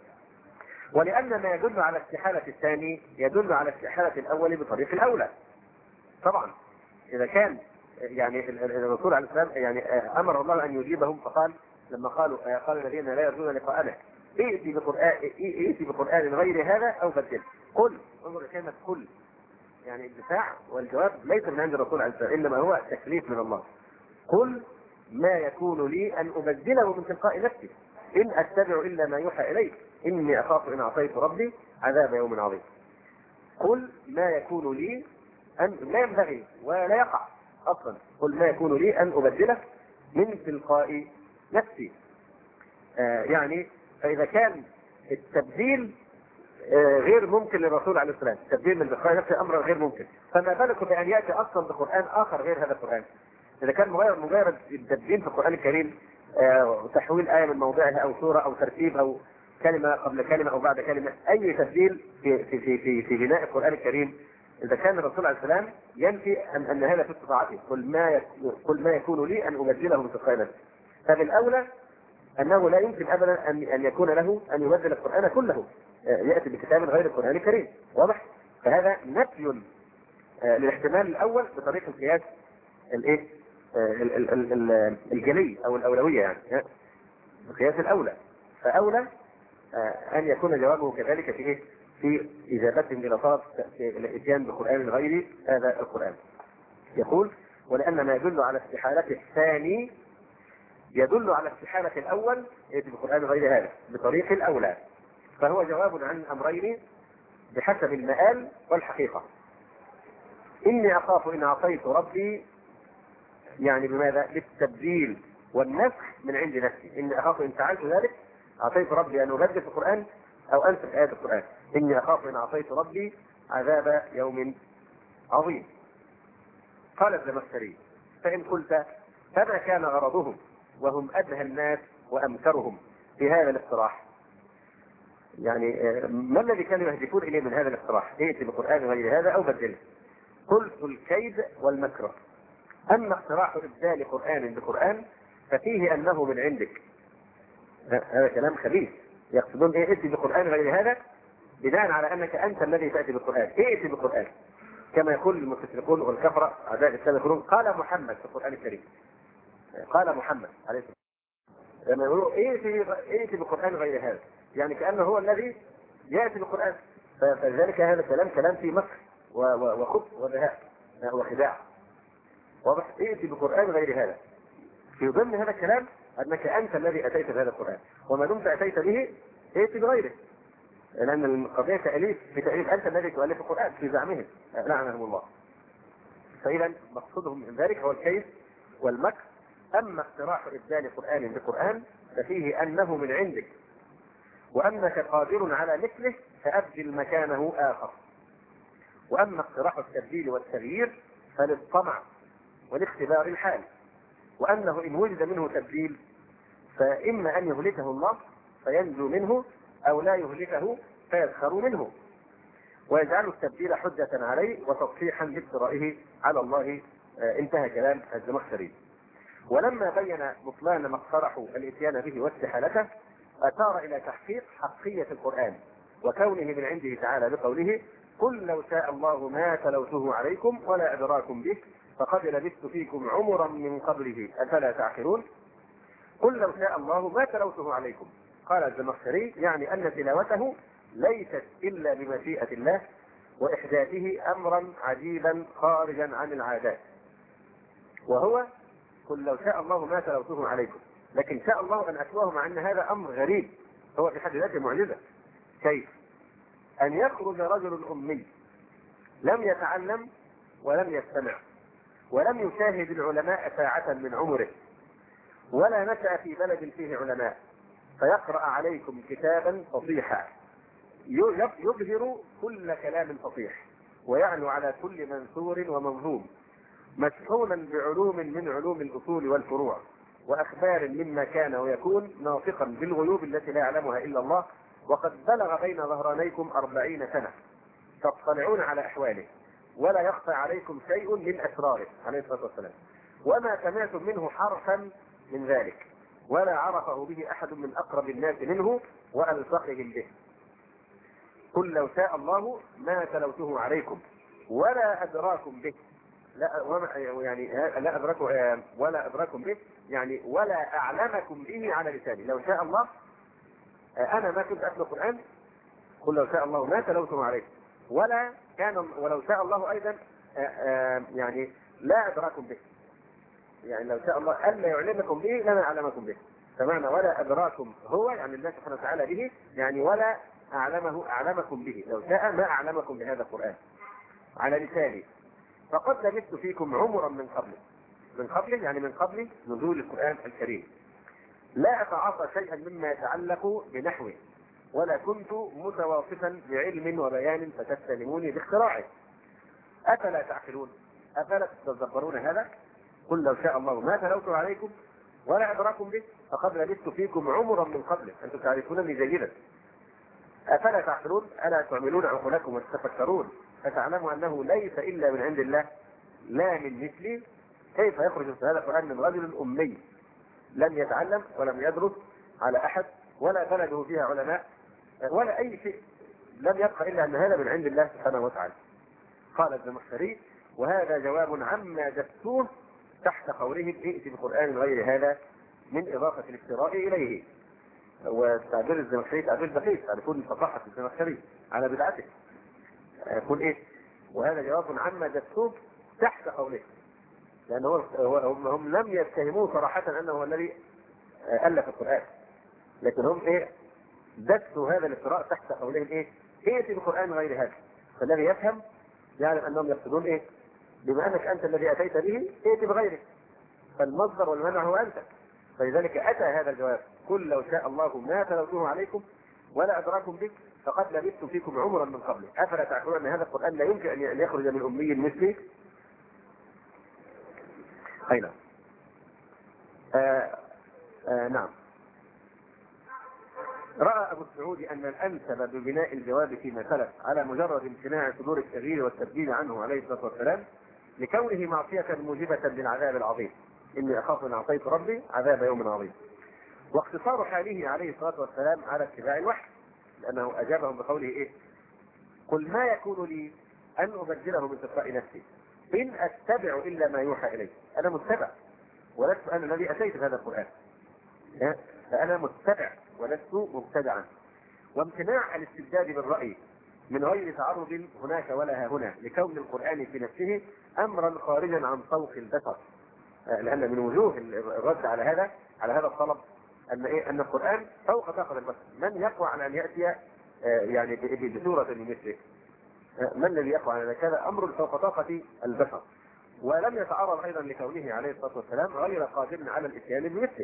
ولأن ما يدل على استحالة الثاني يدل على استحالة الأول بطريق الأولى. طبعا إذا كان يعني الرسول عليه السلام يعني أمر الله أن يجيبهم، فقال لما قالوا قال الذين لا يرجون لقاءنا ائت بقرآن ائت بقرآن غير هذا أو بدل. قل، انظر كلمة قل، يعني الدفاع والجواب ليس من عند الرسول عليه السلام، انما هو تكليف من الله. قل ما يكون لي ان ابدله من تلقاء نفسي ان اتبع الا ما يوحى الي اني اخاف ان عصيت ربي عذاب يوم عظيم. قل ما يكون لي ان، لا ينبغي ولا يقع اصلا، قل ما يكون لي ان ابدله من تلقاء نفسي. آه يعني فاذا كان التبديل غير ممكن للرسول عليه السلام، تبديل من تلقاء نفسه امر غير ممكن، فما بالك بان ياتي اصلا بقران اخر غير هذا القران؟ اذا كان مجرد مجرد التبديل في القران الكريم وتحويل ايه من موضعها او سوره او ترتيب او كلمه قبل كلمه او بعد كلمه، اي تبديل في في في في, في بناء القران الكريم، اذا كان الرسول عليه السلام ينفي ان ان هذا في استطاعته، قل ما قل ما يكون لي ان ابدله من تلقاء نفسي، فبالاولى انه لا يمكن ابدا ان ان يكون له ان يبدل القران كله، ياتي بكتاب غير القران الكريم، واضح؟ فهذا نفي للاحتمال الاول بطريق القياس الايه الجلي او الاولويه، يعني القياس الاولى، فاولى ان يكون جوابه كذلك في ايه؟ في اجابتهم الى طلب الاتيان بقران غير هذا القران. يقول ولان ما يدل على استحاله الثاني يدل على استحاله الاول ياتي بقران غير هذا بطريق الاولى، فهو جواب عن امرين بحسب المآل والحقيقه. اني اخاف ان عصيت ربي، يعني بماذا؟ بالتبديل والنسخ من عند نفسي. اني اخاف ان فعلت ذلك عصيت ربي ان ابدل في القران او انسخ ايات القران. اني اخاف ان عصيت ربي عذاب يوم عظيم. قال الزمخشري فان قلت فما كان غرضهم وهم ادهى الناس وامكرهم في هذا الاقتراح؟ يعني ما الذي كانوا يهدفون اليه من هذا الاقتراح؟ ائت بقران غير هذا او بدله. قلت الكيد والمكر. اما اقتراح ابدال قران بقران ففيه انه من عندك. هذا كلام خبيث. يقصدون ايه؟ ائت بقران غير هذا بناء على انك انت الذي تاتي بالقران. ائت بقران كما يقول المستشرقون والكفره اعداء الاسلام يقولون قال محمد في القران الكريم، قال محمد عليه الصلاه والسلام، لما يقولوا ائت بقران غير هذا يعني كانه هو الذي ياتي بالقران، فلذلك هذا الكلام كلام فيه مكر وخبث وذهاء وخداع. واضح؟ ائت بقران غير هذا في ضمن هذا الكلام انك انت الذي اتيت بهذا القران، وما دمت اتيت به ائت بغيره. لأن القضية تأليف في تأليف، أنت الذي تؤلف القرآن في زعمهم لعنهم الله. فإذا مقصودهم من ذلك هو الكيف والمكر. أما اقتراح إبدال قرآن بقرآن ففيه أنه من عندك وأنك قادر على مثله فأبدل مكانه آخر. وأما اقتراح التبديل والتغيير فللطمع والاختبار الحال، وأنه إن وجد منه تبديل فإما أن يهلكه الله فينجو منه أو لا يهلكه فيسخر منه ويجعل التبديل حجة عليه وتصحيحا لافترائه على الله. انتهى كلام الزمخشري. ولما بين بطلان ما اقترحوا الاتيان به واستحالته أشار إلى تحقيق حقية القرآن وكونه من عنده تعالى بقوله قل لو شاء الله ما تلوته عليكم ولا أدراكم به فقد لبثت فيكم عمرا من قبله أفلا تعقلون. قل لو شاء الله ما تلوته عليكم، قال الزمخشري يعني أن تلاوته ليست إلا بمشيئة الله وإحداثه أمرا عجيبا خارجا عن العادات، وهو قل لو شاء الله ما تلوته عليكم، لكن شاء الله أن أتلوه مع أن هذا أمر غريب هو في حد ذاته معجزة. كيف؟ أن يخرج رجل أمي لم يتعلم ولم يستمع ولم يشاهد العلماء ساعة من عمره ولا نشأ في بلد فيه علماء فيقرأ عليكم كتابا فصيحا يظهر كل كلام فصيح ويعلو على كل منثور ومنظوم مشحونا بعلوم من علوم الأصول والفروع وأخبار مما كان ويكون ناطقا بالغيوب التي لا يعلمها إلا الله، وقد بلغ بين ظهرانيكم أربعين سنة تطلعون على أحواله ولا يخفى عليكم شيء من أسراره عليه الصلاة والسلام، وما سمعتم منه حرفا من ذلك ولا عرفه به أحد من أقرب الناس منه وألصقهم به. قل لو شاء الله ما تلوته عليكم ولا أدراكم به، لا وما يعني لا أدركم ولا أدراكم به يعني ولا أعلمكم به على لساني. لو شاء الله أنا ما كنت أتلو القرآن، قل لو شاء الله ما تلوته عليكم ولا كان ولو شاء الله أيضا يعني لا أدراكم به، يعني لو شاء الله ألا يعلمكم به لما أعلمكم به. فمعنى ولا أدراكم هو يعني الله سبحانه وتعالى به، يعني ولا أعلمه أعلمكم به، لو شاء ما أعلمكم بهذا القرآن على لساني فقد لبثت فيكم عمرا من قبله. من قبله يعني من قبل نزول القرآن الكريم لا أتعاطى شيئا مما يتعلق بنحوه ولا كنت متواصفا بعلم وبيان فتستلموني باختراعه. أفلا تعقلون؟ أفلا تتدبرون هذا؟ قل لو شاء الله ما تلوته عليكم ولا أدراكم به فقد لبثت فيكم عمرا من قبله أنتم تعرفونني جيدا. أفلا تعقلون؟ ألا تعملون عقولكم وتتفكرون فتعلموا أنه ليس إلا من عند الله لا من مثلي. كيف يخرج هذا القرآن من رجل أمي لم يتعلم ولم يدرس على أحد ولا بلده فيها علماء ولا أي شيء، لم يبقى إلا أن هذا من عند الله سبحانه وتعالى. قال الزمخشري وهذا جواب عما دسوه تحت قولهم ائت بقرآن غير هذا من إضافة الافتراء إليه. وتعبير الزمخشري تعبير دقيق، تعرفون فصاحة الزمخشري على بدعته يقول إيه وهذا جواب عما دسوه تحت قوله، لأنه هم لم يتهموه صراحة أنه هو الذي ألف القرآن، لكن هم إيه دسوا هذا الافتراء تحت قولهم إيه ائت بقرآن غير هذا. فالذي يفهم يعلم أنهم يقصدون إيه بما أنك أنت الذي أتيت به ائت بغيره، فالمصدر والمنع هو أنت. فلذلك أتى هذا الجواب قل لو شاء الله ما تلوته عليكم ولا أدراكم به فقد لبثت فيكم عمرا من قبله أفلا تعقلون أن هذا القرآن لا يمكن أن يخرج من أمي مثلي. أي نعم. آه آه نعم. رأى أبو السعود أن الأنسب ببناء الجواب فيما سلف على مجرد امتناع صدور التغيير والتبديل عنه عليه الصلاة والسلام لكونه معصية موجبة للعذاب العظيم، إني أخاف أن أعطيت ربي عذاب يوم عظيم، واقتصار حاله عليه الصلاة والسلام على اتباع الوحي، لأنه أجابهم بقوله إيه قل ما يكون لي أن أبدله من تلقاء نفسي إن أتبع إلا ما يوحى إلي. أنا متبع ولست أنا الذي أتيت بهذا القرآن، فأنا متبع ولست مبتدعا. وامتناع الاستبداد بالرأي من غير تعرض هناك ولا هنا لكون القرآن في نفسه أمرا خارجا عن طوق البشر، لأن من وجوه الرد على هذا على هذا الطلب أن إيه أن القرآن فوق طاقة البشر. من يقوى على أن يأتي يعني بصورة مثله. ما الذي يقع على كذا؟ أمر فوق طاقة البشر، ولم يتعرض أيضا لكونه عليه الصلاة والسلام غير قادر على الإتيان بمثله.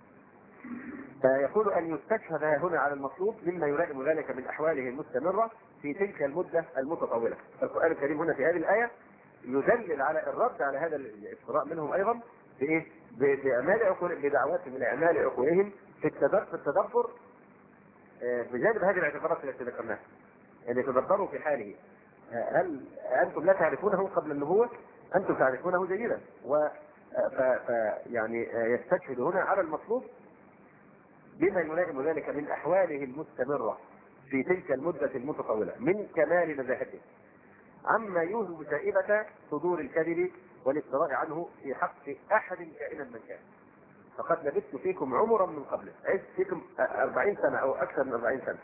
فيقول أن يستشهد هنا على المطلوب مما يلائم ذلك من أحواله المستمرة في تلك المدة المتطولة. القرآن الكريم هنا في هذه الآية يدلل على الرد على هذا الافتراء منهم أيضا بإيه؟ بأعمال عقولهم، بدعوات من أعمال عقولهم في التدبر بجانب هذه الاعتبارات التي ذكرناها. يعني تدبروا في حاله، هل أنتم لا تعرفونه قبل النبوة؟ أنتم تعرفونه جيدا. و يعني يستشهد هنا على المطلوب بما يلائم ذلك من أحواله المستمرة في تلك المدة المتطولة من كمال نزاهته، عما يوهم شائبة صدور الكذب والافتراء عنه في حق أحد كائنا من كان. فقد لبثت فيكم عمرا من قبله، عشت فيكم أربعين سنة أو أكثر من أربعين سنة،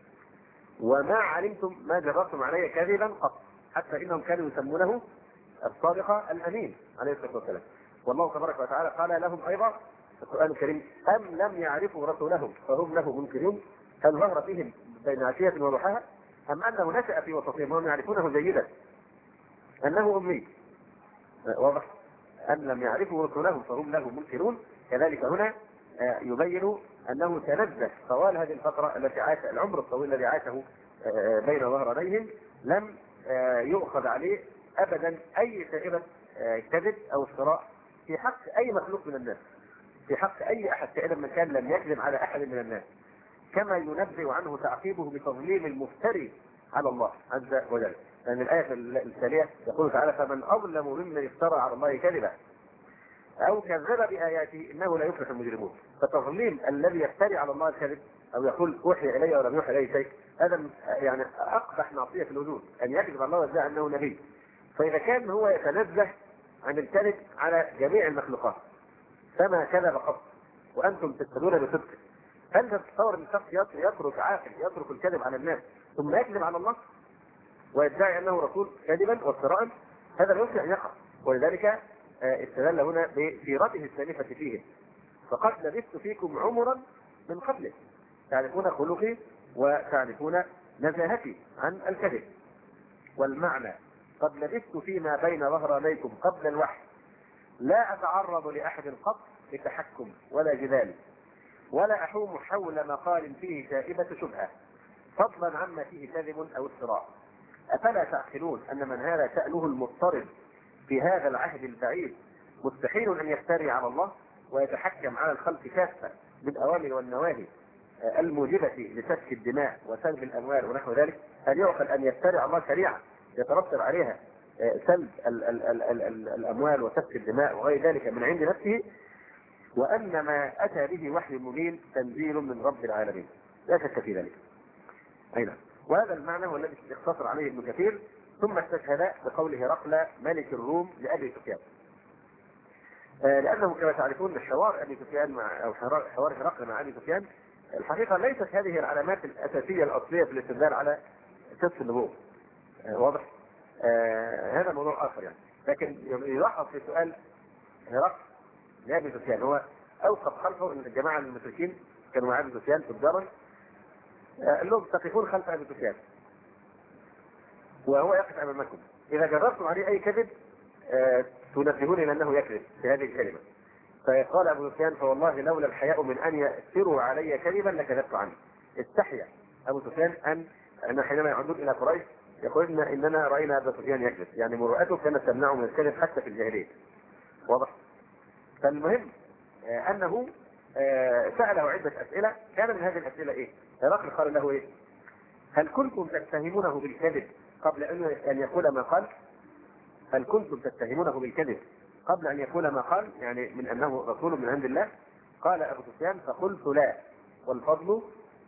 وما علمتم ما جربتم علي كذبا قط، حتى إنهم كانوا يسمونه الصادق الأمين عليه الصلاة والسلام. والله تبارك وتعالى قال لهم أيضا في القرآن الكريم: أم لم يعرفوا رسولهم فهم له منكرون، هل ظهر فيهم بين عشية وضحاها، أم أنه نشأ في وسطهم وهم يعرفونه جيدا أنه أمي. واضح؟ أم لم يعرفوا رسولهم فهم له منكرون. كذلك هنا يبين أنه تنزه طوال هذه الفترة التي عاش، العمر الطويل الذي عاشه بين ظهرانيهم، لم يؤخذ عليه أبدا أي شائبة كذب أو افتراء في حق أي مخلوق من الناس، في حق أي أحد كائنا من كان لم يكذب على أحد من الناس، كما ينبئ عنه تعقيبه بتظليم المفتري على الله عز وجل. لأن الآية التالية يقول تعالى: فمن أظلم ممن افترى على الله كذبا أو كذب بآياته إنه لا يفلح المجرمون. فتظليم الذي يفتري على الله الكذب أو يقول أوحي إلي ولم يوحى إليه شيء، هذا يعني أقبح معصية في الوجود، أن يكذب الله ويدعي أنه نبي. فإذا كان هو يتنزه عن الكذب على جميع المخلوقات فما كذب قط وأنتم تشهدون بصدق، هل تتصور أن الشخص يترك عاقل يترك الكذب على الناس ثم يكذب على الله ويدعي أنه رسول كذبا وافتراء؟ هذا لا يمكن أن يقع. ولذلك استدل هنا بسيرته السالفة فيه: فقد لبثت فيكم عمرا من قبله تعرفون خلقي وتعرفون نزاهتي عن الكذب. والمعنى: قد لبثت فيما بين ظهرانيكم قبل الوحي لا أتعرض لأحد قط لتحكم ولا جدال، ولا أحوم حول مقال فيه شائبة شبهة، فضلا عما فيه كذب أو افتراء. أفلا تعقلون أن من هذا شأنه المضطرب في هذا العهد البعيد مستحيل أن يفتري على الله ويتحكم على الخلق كافة بالأوامر والنواهي الموجبة لسفك الدماء وسلب الأموال ونحو ذلك؟ هل يعقل أن يفتري على الله شريعة يترتب عليها سلب ال ال ال ال ال الأموال وسفك الدماء وغير ذلك من عند نفسه، وأن ما أتى به وحي مبين تنزيل من رب العالمين؟ لا شك في ذلك. أيضا وهذا المعنى هو الذي اختصر عليه ابن كثير. ثم استشهد بقوله هرقل ملك الروم لأبي سفيان، آه لأنه كما تعرفون حوار أبي سفيان مع أو حوار هرقل مع أبي سفيان الحقيقة ليست هذه العلامات الأساسية الأصلية في الاستدلال على قصة النبوة. آه واضح؟ آه هذا موضوع آخر يعني. لكن يلاحظ في سؤال هرقل لأبي سفيان هو أوقف خلفه أن الجماعة المشركين كانوا مع أبي سفيان تجارا، قال لهم تقفون خلف أبي سفيان وهو يقف أمامكم، إذا جربتم عليه أي كذب آه تنبهون إلى أنه يكذب في هذه الكلمة. فقال أبو سفيان: فوالله لولا الحياء من أن يأثروا علي كذبا لكذبت عنه. استحيا أبو سفيان أن أن حينما يعودون إلى قريش يقولون إننا رأينا أبو سفيان يكذب، يعني مروءته كانت تمنعه من الكذب حتى في الجاهلية. واضح؟ فالمهم آه أنه آه سأله عدة أسئلة، كان من هذه الأسئلة إيه؟ هرقل قال له إيه؟ هل كنتم تتهمونه بالكذب قبل أن يقول ما قال؟ هل كنتم تتهمونه بالكذب قبل أن يقول ما قال، يعني من أنه رسول من عند الله؟ قال أبو سفيان: فقلت لا، والفضل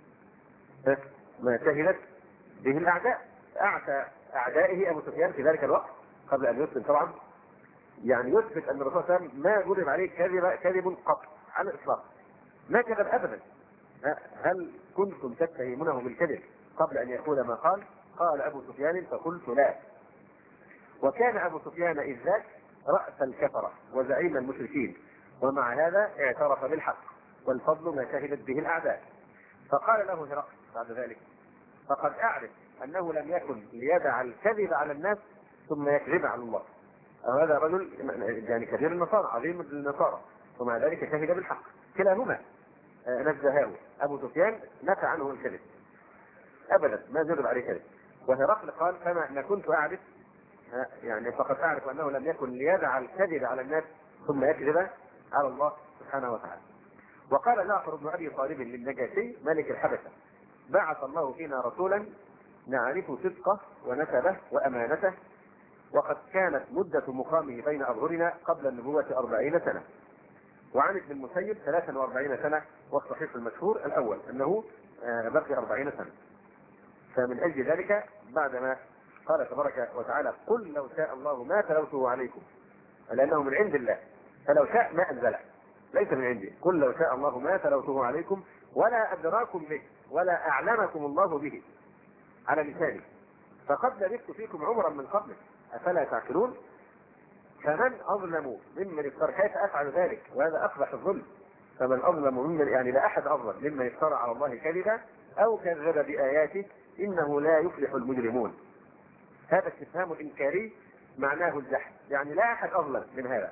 ما شهدت به الأعداء. أعتى أعدائه أبو سفيان في ذلك الوقت قبل أن يسلم طبعا، يعني يثبت أن الرسول صلى الله عليه وسلم ما جرب عليه كذب كذب قط على الإطلاق، ما كذب أبدا. هل كنتم تتهمونه بالكذب قبل أن يقول ما قال؟ قال أبو سفيان: فقلت لا. وكان أبو سفيان إذ ذاك رأس الكفرة وزعيم المشركين، ومع هذا اعترف بالحق، والفضل ما شهدت به الأعداء. فقال له هرقل بعد ذلك: فقد أعرف أنه لم يكن ليدع الكذب على الناس ثم يكذب على الله. هذا رجل يعني كبير النصارى، عظيم النصارى، ومع ذلك شهد بالحق. كلاهما نزهاه. أبو سفيان نفى عنه الكذب أبدا، ما جرب عليه كذب. وهرقل قال فما ما كنت أعرف، يعني فقد أعرف أنه لم يكن ليدع الكذب على الناس ثم يكذب على الله سبحانه وتعالى. وقال جعفر بن أبي طالب للنجاشي ملك الحبشة: بعث الله فينا رسولا نعرف صدقه ونسبه وأمانته، وقد كانت مدة مقامه بين أظهرنا قبل النبوة أربعين سنة. وعن ابن المسيب ثلاثا وأربعين سنة، والصحيح المشهور الأول أنه بقي أربعين سنة. فمن أجل ذلك بعدما قال تبارك وتعالى: قل لو شاء الله ما تلوته عليكم، لأنه من عند الله، فلو شاء ما أنزله، ليس من عندي. قل لو شاء الله ما تلوته عليكم ولا أدراكم به ولا أعلمكم الله به على لساني، فقد لبثت فيكم عمرا من قبله أفلا تعقلون. فمن أظلم ممن افترى، كيف أفعل ذلك وهذا أقبح الظلم؟ فمن أظلم ممن، يعني لا أحد أظلم ممن افترى على الله كذبا أو كذب بآياته إنه لا يفلح المجرمون. هذا استفهام إنكاري معناه الجحد، يعني لا أحد أظلم من هذا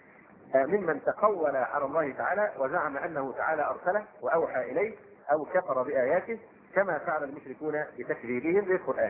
ممن تقول على الله تعالى وزعم أنه تعالى أرسله وأوحى إليه أو كفر بآياته، كما فعل المشركون بتكذيبهم للقرآن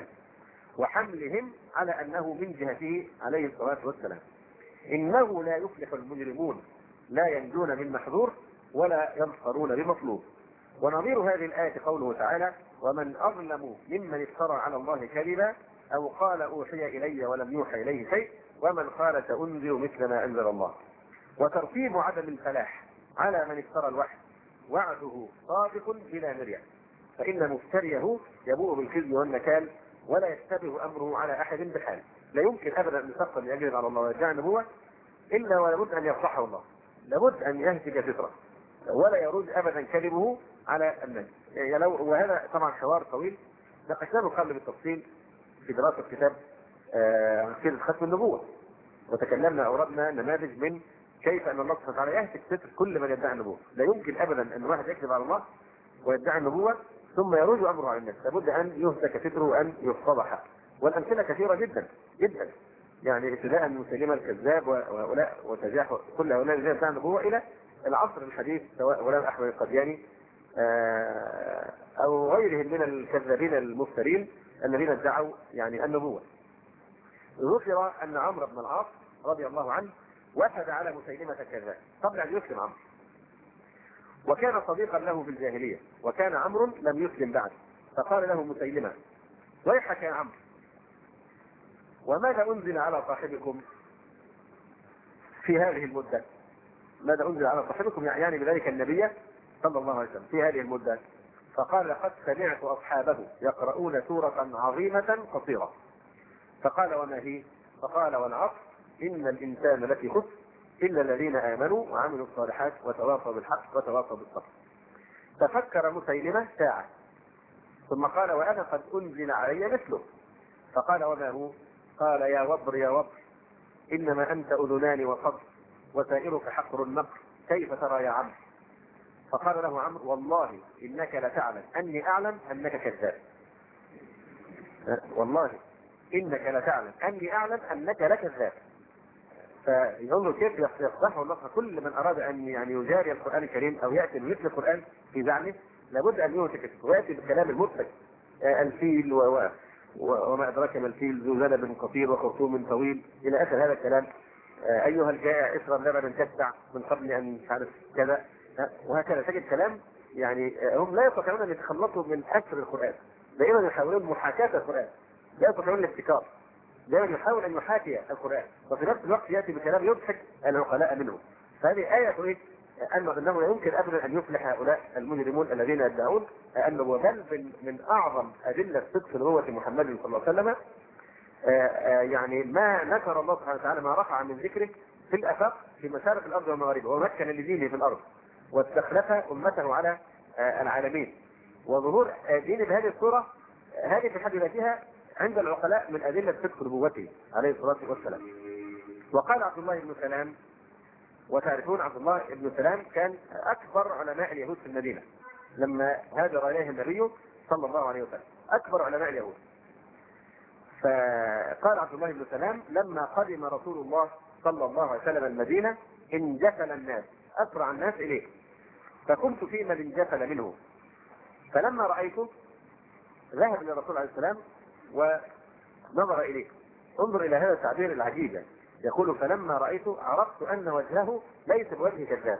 وحملهم على أنه من جهته عليه الصلاة والسلام. إنه لا يفلح المجرمون، لا ينجون من محذور ولا ينصرون بمطلوب. ونظير هذه الآية قوله تعالى: ومن أظلم ممن افترى على الله كذبا أو قال أوحي إلي ولم يوحى إليه شيء ومن قال سأنذر مثل ما أنزل الله. وترتيب عدم الفلاح على من افترى الوحي وعده صادق بلا مرية، فإن مفتريه يبوء بالخزي والنكال ولا يشتبه أمره على أحد بحال. لا يمكن أبدا أن يفصل يجري على الله ويدعي النبوة إلا ولابد أن يفضحه الله، لابد أن يهتك فطرة، ولا يرد أبدا كذبه على الناس. يعني لو وهذا طبعا حوار طويل ناقشناه قبل بالتفصيل في دراسة كتاب عن سيرة ختم النبوة، وتكلمنا أوردنا نماذج من كيف أن الله سبحانه وتعالى يهتك ستر كل من يدعي النبوة. لا يمكن أبدا أن واحد يكذب على الله ويدعي النبوة ثم يروج أمره على الناس، لابد أن يهتك ستره وأن يفضح. والأمثلة كثيرة جدا جدا، يعني ابتداء من مسيلمة الكذاب وهؤلاء وتجاح كل هؤلاء الذين يدعي النبوة إلى العصر الحديث، سواء غلام أحمد القدياني أو غيرهم من الكذابين المفترين الذين ادعوا يعني النبوة. ذكر أن عمرو بن العاص رضي الله عنه وفد على مسيلمة الكذاب قبل أن يسلم عمرو، وكان صديقا له في الجاهلية، وكان عمرو لم يسلم بعد، فقال له مسيلمة: ويحك يا عمرو، وماذا أنزل على صاحبكم في هذه المدة؟ ماذا أنزل على صاحبكم يعني بذلك النبي صلى الله عليه وسلم في هذه المدة؟ فقال: لقد سمعت أصحابه يقرؤون سورة عظيمة قصيرة. فقال: وما هي؟ فقال: والعصر إن الإنسان لفي خسر إلا الذين آمنوا وعملوا الصالحات وتواصوا بالحق وتواصوا بالصبر. تفكر مسيلمة ساعة ثم قال: وأنا قد أنزل علي مثله. فقال: وما هو؟ قال: يا وبر يا وبر، إنما أنت أذنان وصدر وسائرك حقر النقر، كيف ترى يا عمرو؟ فقال له عمرو: والله إنك لتعلم أني أعلم أنك كذاب. والله إنك لتعلم أني أعلم أنك لكذاب. فينظر كيف يصلحه الله. كل من أراد أن يعني يجاري القرآن الكريم أو يأتي بمثل القرآن في زعمه لابد أن يوثق ويأتي بالكلام المثبت. الفيل و... و... وما أدراك ما الفيل، ذو ذنب قصير وخرطوم طويل إلى آخر هذا الكلام. أيها الجائع اشرب لبنا تتبع من قبل أن تعرف كذا، وهكذا تجد كلام. يعني هم لا يستطيعون أن يتخلصوا من أسر القرآن، دائما يحاولون محاكاة القرآن، لا يستطيعون الابتكار، دائما يحاول أن يحاكي القرآن وفي نفس الوقت يأتي بكلام يضحك العقلاء منه. فهذه آية تريد أنه لا يمكن أبدا أن يفلح هؤلاء المجرمون الذين يدعون أنه بل من أعظم أدلة صدق نبوة محمد صلى الله عليه وسلم يعني ما نكر الله سبحانه وتعالى، ما رفع من ذكره في الآفاق في مشارق الأرض ومغاربها، ومكن لدينه في الأرض واستخلف أمته على العالمين. وظهور دين بهذه الصورة هذه في حد ذاتها عند العقلاء من أدلة صدق نبوته عليه الصلاة والسلام. وقال عبد الله بن سلام، وتعرفون عبد الله بن سلام كان أكبر علماء اليهود في المدينة لما هاجر إليه النبي صلى الله عليه وسلم، أكبر علماء اليهود. فقال عبد الله بن سلام لما قدم رسول الله صلى الله عليه وسلم المدينة انجفل الناس، أسرع الناس إليه، فكنت في من انجفل منه، فلما رأيته ذهب إلى الرسول عليه السلام ونظر إليه. انظر إلى هذا التعبير العجيب، يقول فلما رأيته عرفت أن وجهه ليس بوجه كذاب.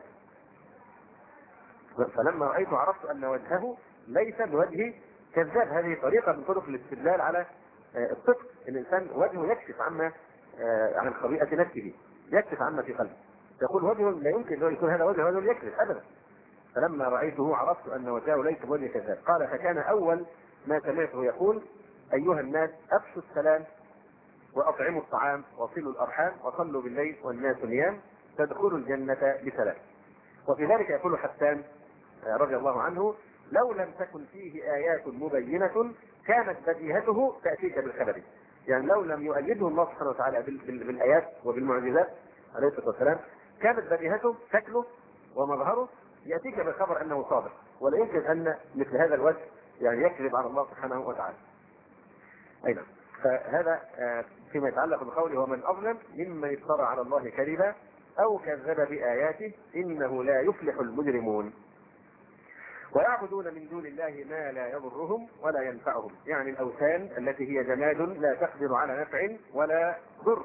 فلما رأيته عرفت أن وجهه ليس بوجه كذاب. هذه طريقة من طرق الاستدلال على الصدق. الإنسان وجهه يكشف عما عن خبيئة نفسه، يكشف عما في قلبه. يقول وجهه لا يمكن أن يكون هذا وجه وجه يكذب أبدا. فلما رأيته عرفت أن وجهه ليس بوجه كذاب. قال فكان أول ما سمعته يقول أيها الناس أفشوا السلام وأطعموا الطعام وصلوا الأرحام وصلوا بالليل والناس نيام تدخلوا الجنة بسلام. وفي ذلك يقول حسان رضي الله عنه لو لم تكن فيه آيات مبينة كانت بديهته تأتيك بالخبر. يعني لو لم يؤيده الله سبحانه وتعالى بالآيات وبالمعجزات عليه الصلاة والسلام كانت بديهته شكله ومظهره يأتيك بالخبر أنه صادق، ولا يمكن أن مثل هذا الوجه يعني يكذب على الله سبحانه وتعالى. أيضا فهذا فيما يتعلق بقوله ومن أظلم ممن افترى على الله كذبا أو كذب بآياته إنه لا يفلح المجرمون. ويعبدون من دون الله ما لا يضرهم ولا ينفعهم، يعني الأوثان التي هي جماد لا تقدر على نفع ولا ضر.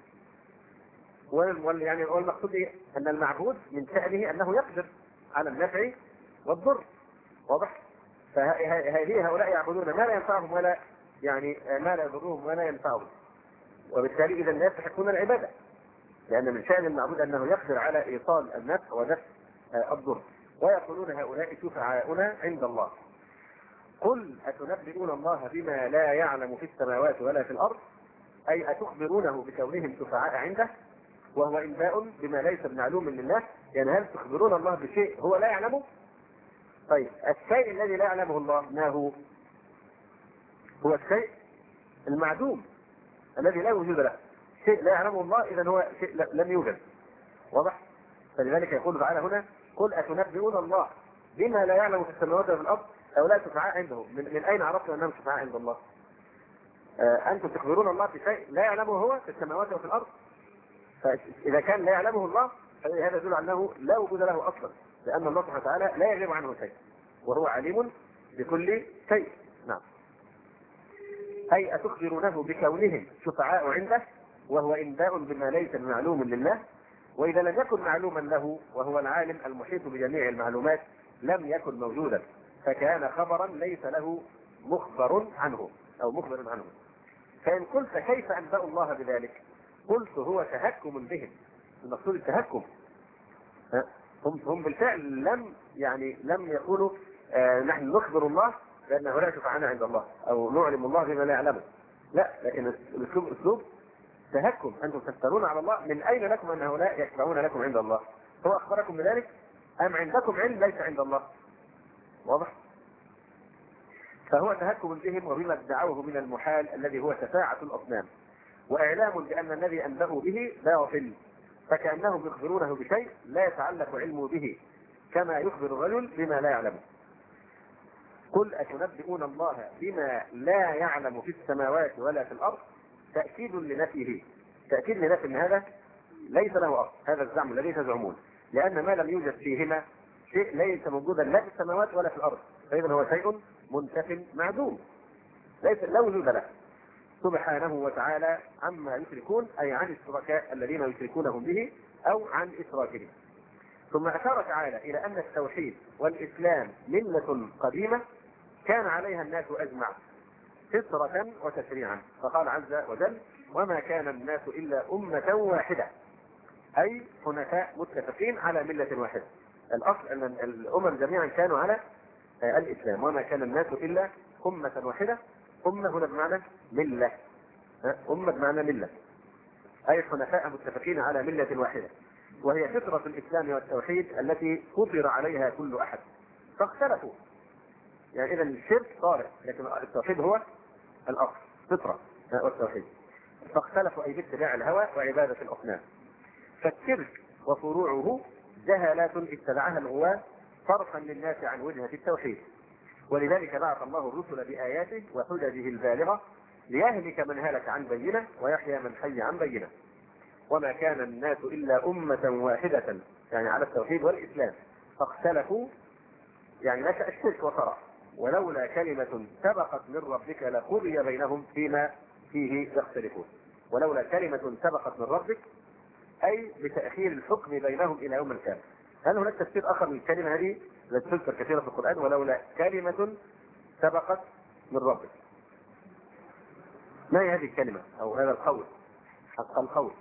يعني والمقصود أن المعبود من شأنه أنه يقدر على النفع والضر، واضح؟ فهذه هؤلاء يعبدون ما لا ينفعهم ولا يعني ما لا يضرهم ولا ينفعهم، وبالتالي إذا الناس يحقون العبادة، لأن من شأن المعبود أنه يقدر على إيصال النفع ودفع الضر. ويقولون هؤلاء شفعاؤنا عند الله. قل أتنبئون الله بما لا يعلم في السماوات ولا في الأرض، أي أتخبرونه بكونهم شفعاء عنده وهو إنباء بما ليس بمعلوم لله. يعني هل تخبرون الله بشيء هو لا يعلمه؟ طيب الشيء الذي لا يعلمه الله ما هو؟ هو الشيء المعدوم الذي لا وجود له. شيء لا يعلمه الله إذن هو شيء لم يوجد، واضح؟ فلذلك يقول تعالى هنا قل أتنبئون الله بما لا يعلم في السماوات وفي الأرض أو لا شفعاء عنده. من, من أين عرفتم أنهم شفعاء عند الله؟ آه أنتم تخبرون الله بشيء لا يعلمه هو في السماوات وفي الأرض. فإذا كان لا يعلمه الله هذا يدل على أنه لا وجود له أصلا، لأن الله سبحانه وتعالى لا يغيب عنه شيء وهو عليم بكل شيء. نعم. أي أتخبرونه بكونهم شفعاء عنده وهو إنباء بما ليس معلوم لله، وإذا لم يكن معلوما له وهو العالم المحيط بجميع المعلومات لم يكن موجودا، فكان خبرا ليس له مخبر عنه أو مخبر عنه. فإن قلت كيف أنبأ الله بذلك؟ قلت هو تهكم بهم. المقصود التهكم، هم هم بالفعل لم يعني لم يقولوا آه نحن نخبر الله بأن هؤلاء شفعاء عند الله أو نعلم الله بما لا يعلمه، لا، لكن الأسلوب أسلوب تهكم. أنتم تفترون على الله، من أين لكم أن هؤلاء يشفعون لكم عند الله؟ هو أخبركم بذلك أم عندكم علم ليس عند الله؟ واضح؟ فهو تهكم بهم وبما ادعوه من المحال الذي هو شفاعة الأصنام، وإعلام بأن الذي أنبأوا به باطل، فكأنهم يخبرونه بشيء لا يتعلق علمه به كما يخبر الرجل بما لا يعلمه. قل أتنبئون الله بما لا يعلم في السماوات ولا في الأرض، تأكيد لنفيه، تأكيد لنفي أن هذا ليس له أصل، هذا الزعم الذي تزعمون، لأن ما لم يوجد فيهما شيء ليس موجودا لا في السماوات ولا في الأرض، فإذا هو شيء منتف معدوم ليس لا وجود له سبحانه وتعالى عما يشركون، أي عن الشركاء الذين يشركونهم به أو عن إشراكهم. ثم أشار تعالى إلى أن التوحيد والإسلام ملة قديمة كان عليها الناس أجمع فطرة وتشريعا، فقال عز وجل وما كان الناس إلا أمة واحدة، أي حنفاء متفقين على ملة واحدة. الأصل أن الأمم جميعا كانوا على الإسلام، وما كان الناس إلا أمة واحدة. أمة هنا بمعنى ملة، أمة بمعنى ملة، أي حنفاء متفقين على ملة واحدة، وهي فطرة الإسلام والتوحيد التي فطر عليها كل أحد، فاختلفوا. يعني إذا الشرك طارئ، لكن التوحيد هو الأصل، فطرة والتوحيد، فاختلفوا أي باتباع الهوى وعبادة الأصنام. فالشرك وفروعه جهالات اتبعها الغواة صرفا للناس عن وجهة التوحيد، ولذلك بعث الله الرسل بآياته وحججه البالغة ليهلك من هلك عن بينة ويحيى من حي عن بينة. وما كان الناس إلا أمة واحدة، يعني على التوحيد والإسلام، فاختلفوا، يعني نشأ الشرك وصرع، ولولا كلمة سبقت من ربك لقضي بينهم فيما فيه يختلفون. ولولا كلمة سبقت من ربك أي بتأخير الحكم بينهم إلى يوم القيامة. هل هناك تفسير آخر للكلمة هذه التي تذكر كثيرا في القرآن؟ ولولا كلمة سبقت من ربك، ما هي هذه الكلمة أو هذا القول؟ حق القول.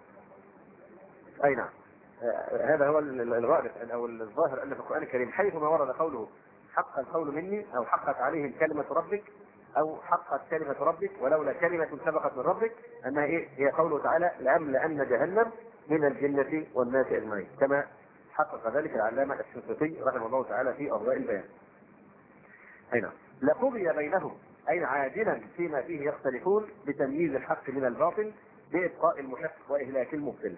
أي نعم، هذا هو الغالب أو الظاهر أن في القرآن الكريم حيثما ورد قوله حق القول مني أو حقت عليهم كلمة ربك أو حقت كلمة ربك ولولا كلمة سبقت من ربك، أنها إيه؟ هي قوله تعالى لأملأن جهنم من الجنة والناس أجمعين، كما حقق ذلك العلامة الشنقيطي رحمه الله تعالى في أضواء البيان. أي نعم، لقضي بينهم أي عاجلا فيما فيه يختلفون بتمييز الحق من الباطل بإبقاء المحق وإهلاك المبطل.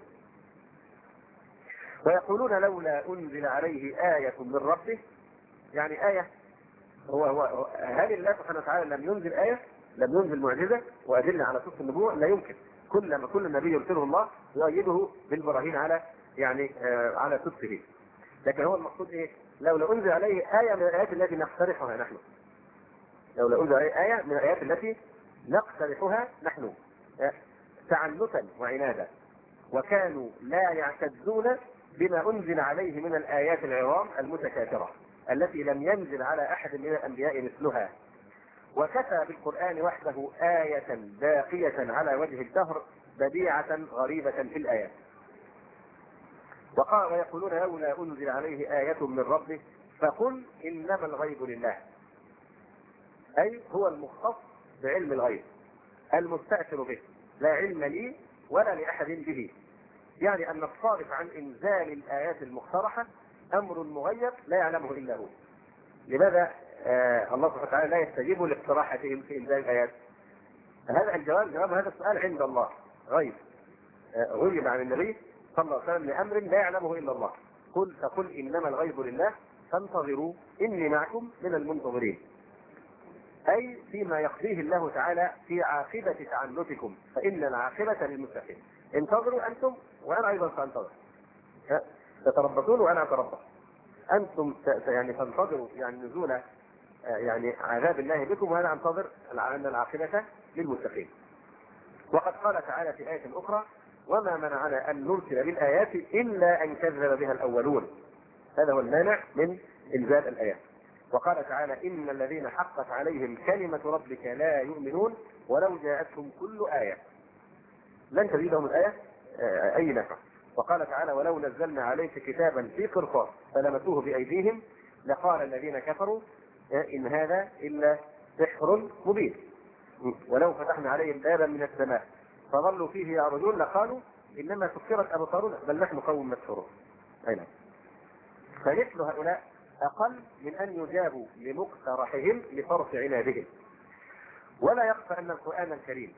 ويقولون لولا أنزل عليه آية من ربه، يعني آية، هو هو هل الله سبحانه وتعالى لم ينزل آية؟ لم ينزل معجزة وأدلة على صدق النبوة؟ لا يمكن. كل ما كل نبي يرسله الله يؤيده بالبراهين على يعني آه على صدقه. لكن هو المقصود إيه؟ لولا أنزل عليه آية من الآيات التي نقترحها نحن. لولا أنزل عليه آية من الآيات التي نقترحها نحن تعنتا وعنادا. وكانوا لا يعتدون بما أنزل عليه من الآيات العظام المتكاثرة التي لم ينزل على أحد من الأنبياء مثلها. وكفى بالقرآن وحده آية باقية على وجه الدهر بديعة غريبة في الآيات. وقال ويقولون لولا أنزل عليه آية من ربه فقل إنما الغيب لله، أي هو المختص بعلم الغيب المستأثر به، لا علم لي ولا لأحد به. يعني أن الصارف عن إنزال الآيات المقترحة أمر مغيب لا يعلمه إلا هو. لماذا آه الله سبحانه وتعالى لا يستجيب لاقتراحاتهم في إنزال الآيات؟ هذا الجواب جواب هذا السؤال عند الله غيب، آه غيب عن النبي صلى الله عليه وسلم لأمر لا يعلمه إلا الله. قل فقل إنما الغيب لله فانتظروا إني معكم من المنتظرين، أي فيما يقضيه الله تعالى في عاقبة تعنتكم فإن العاقبة للمتقين. انتظروا أنتم وأنا أيضا سأنتظر، تتربصون وأنا أتربص. أنتم يعني تنتظروا يعني نزول يعني عذاب الله بكم وأنا أنتظر أن العاقبة للمتقين. وقد قال تعالى في آية أخرى وما منعنا أن نرسل بالآيات إلا أن كذب بها الأولون. هذا هو المانع من إنزال الآيات. وقال تعالى إن الذين حقت عليهم كلمة ربك لا يؤمنون ولو جاءتهم كل آية لن تزيدهم الآية أي نفع. وقال تعالى ولو نزلنا عليك كتابا في قرطاس فلمسوه بأيديهم لقال الذين كفروا إن هذا إلا سحر مبين. ولو فتحنا عليهم بابا من السماء فظلوا فيه يعرجون لقالوا إنما سكرت أبصارنا بل نحن قوم مسحورون. أين فمثل هؤلاء أقل من أن يجابوا لمقترحهم لفرط عنادهم. ولا يخفى أن القرآن الكريم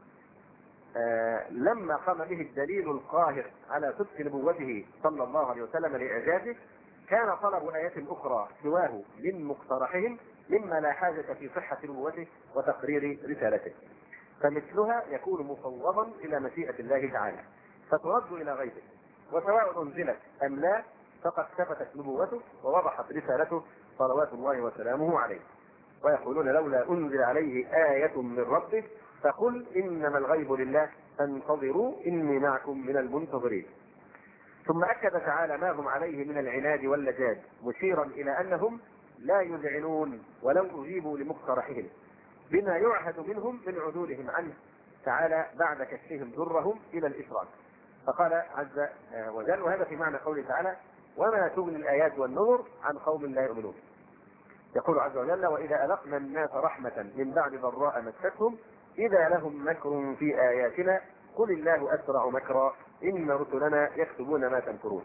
آه لما قام به الدليل القاهر على صدق نبوته صلى الله عليه وسلم لإعجازه كان طلب آيات أخرى سواه من مقترحهم مما لا حاجة في صحة نبوته وتقرير رسالته، فمثلها يكون مفوضا إلى مشيئة الله تعالى فترد إلى غيره. وسواء أنزلت أم لا فقد ثبتت نبوته ووضحت رسالته صلوات الله وسلامه عليه. ويقولون لولا أنزل عليه آية من ربه فقل إنما الغيب لله فانتظروا إني معكم من المنتظرين. ثم أكد تعالى ما هم عليه من العناد واللجاج مشيرا إلى أنهم لا يذعنون ولو أجيبوا لمقترحهم بما يعهد منهم من عدولهم عنه تعالى بعد كشفهم ضرهم إلى الإشراك. فقال عز وجل وهذا في معنى قوله تعالى وما تغني الآيات والنذر عن قوم لا يؤمنون. يقول عز وجل وإذا أذقنا الناس رحمة من بعد ضراء مستهم إذا لهم مكر في آياتنا قل الله أسرع مكرا إن رسلنا يكتبون ما تمكرون.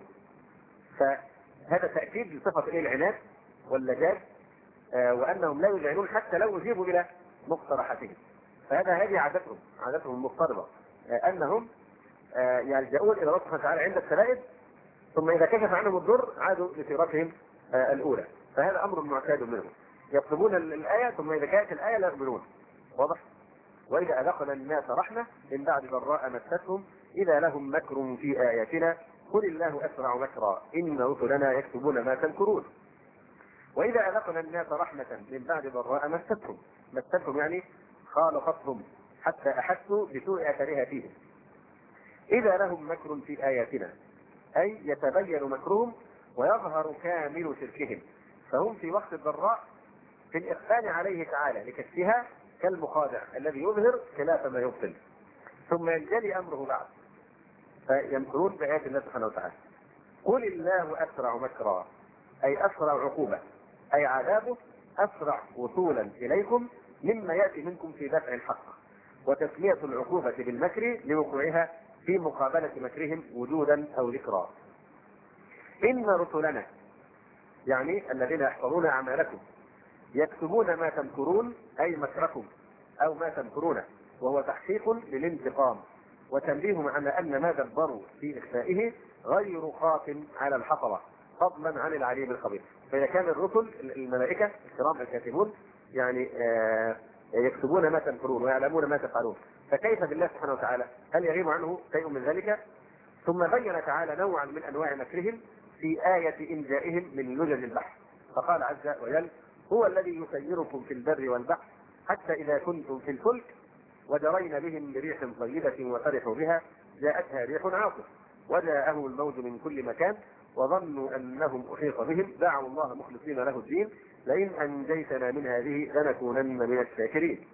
فهذا تأكيد لصفة العناد واللجاج آه وأنهم لا يذعنون حتى لو يجيبوا إلى مقترحاتهم. فهذا هذه عادتهم عادتهم المضطربة آه أنهم آه يلجؤون إلى الله سبحانه وتعالى عند الشدائد ثم إذا كشف عنهم الضر عادوا لسيرتهم آه الأولى. فهذا أمر معتاد منهم. يطلبون الآية ثم إذا كانت الآية لا يقبلون. واضح؟ وإذا أذقنا الناس رحمة من بعد ضراء مستهم إذا لهم مكر في آياتنا قل الله أسرع مكرا إن رسلنا يكتبون ما تمكرون. وإذا أذقنا الناس رحمة من بعد ضراء مستهم، مستهم يعني خالطتهم حتى أحسوا بسوء أثرها فيهم. إذا لهم مكر في آياتنا أي يتبين مكرهم ويظهر كامل شركهم، فهم في وقت الضراء في الإقبال عليه تعالى لكشفها كالمخادع الذي يظهر خلاف ما يبطل، ثم ينجلي أمره بعد فيمكرون بآيات الله سبحانه وتعالى. قل الله أسرع مكرا أي أسرع عقوبة، أي عذابه أسرع وصولا إليكم مما يأتي منكم في دفع الحق وتسمية العقوبة بالمكر لوقوعها في مقابلة مكرهم وجودا أو ذكرا. إن رسلنا يعني الذين يحفظون أعمالكم يكتبون ما تمكرون أي مكركم أو ما تمكرونه، وهو تحقيق للانتقام وتنبيه على أن ما دبروا في إخفائه غير خاف على الحفظة فضلا عن العليم الخبير. فإذا كان الرسل الملائكة الكرام الكاتبون يعني آه يكتبون ما تمكرون ويعلمون ما تفعلون، فكيف بالله سبحانه وتعالى؟ هل يغيب عنه شيء من ذلك؟ ثم بين تعالى نوعا من أنواع مكرهم في آية إنجائهم من لجج البحر، فقال عز وجل هو الذي يسيركم في البر والبحر حتى إذا كنتم في الفلك وجرين بهم بريح طيبة وفرحوا بها جاءتها ريح عاصف وجاءهم الموج من كل مكان وظنوا أنهم أحيط بهم دعوا الله مخلصين له الدين لئن أنجيتنا من هذه لنكونن من الشاكرين.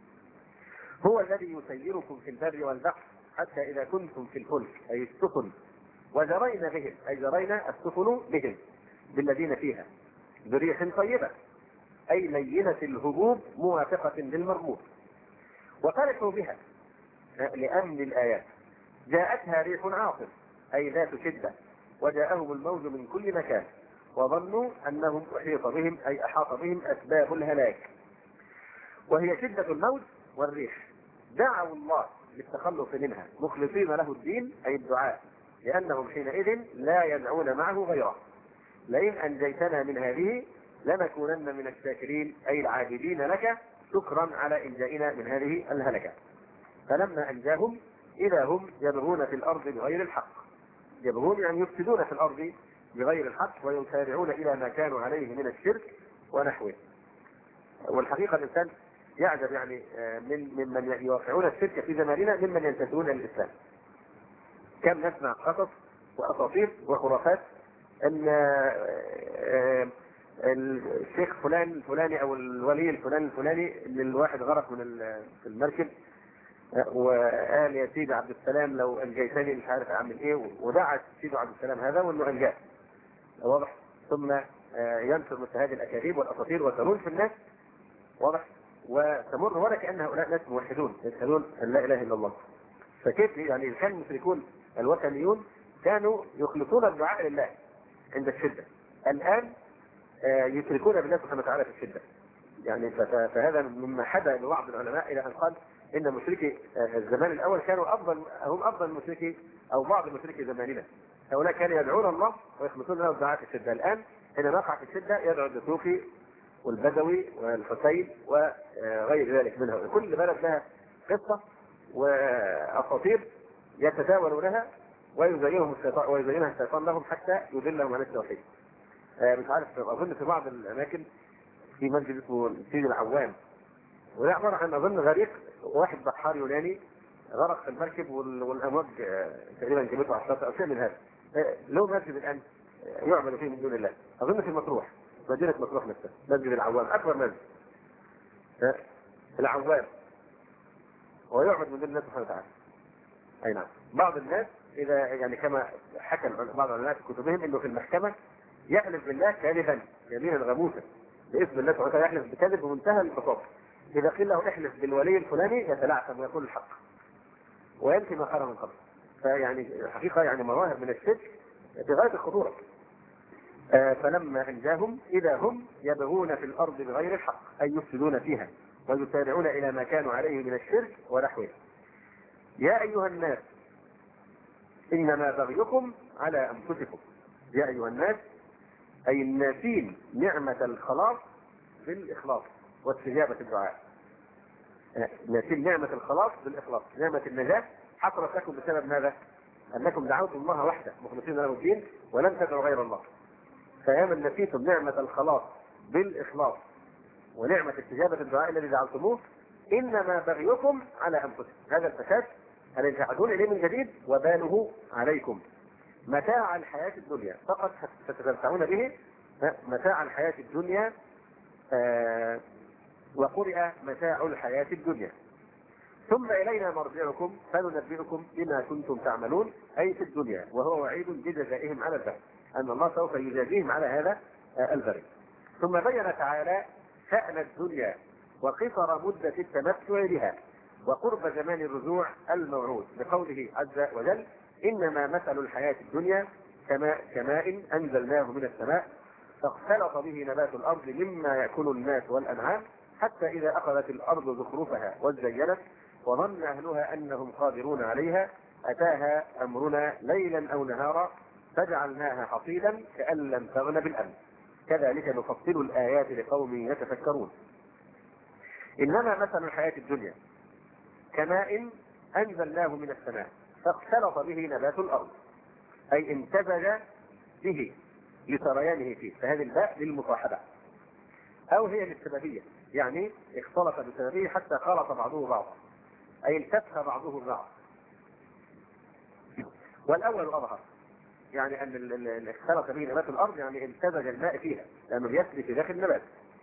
هو الذي يسيركم في البر والبحر حتى إذا كنتم في الفلك أي السفن وجرين بهم أي جرينا السفن بهم بالذين فيها بريح طيبة أي لينة الهبوب موافقة للمرموز وفرحوا بها لأمن الآيات. جاءتها ريح عاصف أي ذات شدة وجاءهم الموج من كل مكان وظنوا أنهم أحيط بهم أي أحاط بهم أسباب الهلاك وهي شدة الموج والريح. دعوا الله للتخلص منها مخلصين له الدين أي الدعاء لأنهم حينئذ لا يدعون معه غيره لئن أنجيتنا من هذه لنكونن من الشاكرين أي العابدين لك شكرا على إنجائنا من هذه الهلكة. فلما أنجاهم إذا هم يبغون في الأرض بغير الحق، يبغون يعني يفسدون في الأرض بغير الحق ويسارعون إلى ما كانوا عليه من الشرك ونحوه. والحقيقة الإنسان يعجب يعني من ممن يوقعون الشرك في زماننا ممن ينتسبون للإسلام. كم نسمع قصص وأساطير وخرافات أن الشيخ فلان الفلاني أو الولي الفلاني الفلاني اللي الواحد غرق من المركب وقال يا سيدي عبد السلام لو أنجيتني مش عارف أعمل إيه، ودعت سيدي عبد السلام هذا وإنه أنجاه. واضح؟ ثم ينشر مثل هذه الأكاذيب والأساطير وتنول في الناس. واضح؟ وتمر ولا كأن هؤلاء ناس موحدون يشهدون أن لا إله إلا الله. فكيف يعني كان المشركون الوثنيون كانوا يخلصون الدعاء لله عند الشدة، الآن يشركون بالله سبحانه وتعالى في الشدة. يعني فهذا مما حدا لبعض العلماء إلى أن قال إن مشركي الزمان الأول كانوا أفضل هم أفضل مشركي أو بعض مشركي زماننا. هؤلاء كانوا يدعون الله ويخلصون له الدعاء في الشدة. الآن حين نقع في الشدة يدعو الدسوقي والبدوي والحسين وغير ذلك منها. كل بلد لها قصة وأساطير يتداولونها ويزينهم الشيطان ويزينها الشيطان لهم حتى يذلهم عن التوحيد. مش عارف أظن في بعض الأماكن في مسجد اسمه سيدي العوام، وده عبارة عن أظن غريق واحد بحار يوناني غرق في المركب والأمواج تقريبا جابته على الشاطئ أو شيء من هذا. له مسجد الآن يعمل فيه من دون الله، أظن في مطروح، مدينة مطروح نفسها، مسجد العوام أكبر مسجد العوام ويعبد من دون الله سبحانه وتعالى. أي نعم. بعض الناس إذا يعني كما حكى بعض العلماء في كتبهم إنه في المحكمة يحلف بالله كاذبا يمينا غموسا باسم الله سبحانه وتعالى، يحلف بكذب بمنتهى البساطة. إذا قيل له احلف بالولي الفلاني يتلعثم ويقول الحق وينفي ما قال من قبل. فيعني حقيقة يعني مواهب من الشرك بغاية الخطورة. آه فلما أنجاهم إذا هم يبغون في الأرض بغير الحق أي يفسدون فيها ويسارعون إلى ما كانوا عليه من الشرك ونحوه. يا أيها الناس إنما بغيكم على أنفسكم. يا أيها الناس أي الناسين نعمة الخلاص بالإخلاص واستجابة الدعاء. نسيل نعمة الخلاص بالإخلاص، نعمة النجاة حصلت لكم بسبب ماذا؟ أنكم دعوتم الله وحده مخلصين له الدين ولم تدعوا غير الله. فيا من نسيتم نعمة الخلاص بالإخلاص ونعمة استجابة الدعاء الذي دعوتموه إنما بغيكم على أنفسكم. هذا الفساد الذي تعودون إليه من جديد وباله عليكم. متاع الحياة الدنيا فقط ستتمتعون به، متاع الحياة الدنيا. آه وقرئ متاع الحياة الدنيا ثم إلينا مرجعكم فننبئكم بما كنتم تعملون، أي في الدنيا، وهو وعيد بجزائهم على البغي، أن الله سوف يجازيهم على هذا البغي. ثم بين تعالى شأن الدنيا وقصر مدة التمتع بها وقرب زمان الرجوع الموعود بقوله عز وجل: إنما مثل الحياة الدنيا كماء كماء أنزلناه من السماء فاختلط به نبات الأرض مما يأكل الناس والأنعام حتى إذا أخذت الأرض زخرفها وزينت وظن أهلها أنهم قادرون عليها أتاها أمرنا ليلا أو نهارا فجعلناها حصيدا كأن لم تغن بالأمس كذلك نفصل الآيات لقوم يتفكرون. إنما مثل الحياة الدنيا كماء أنزلناه من السماء فاختلط به نبات الأرض، أي امتزج به لسريانه فيه، فهذه الباء للمصاحبة أو هي للسببية، يعني اختلط بسببه حتى خلط بعضه بعضا، أي التف بعضه البعض. والأول أظهر، يعني أن اللي اختلط به نبات الأرض يعني امتزج الماء فيها لأنه يسري في داخل النبات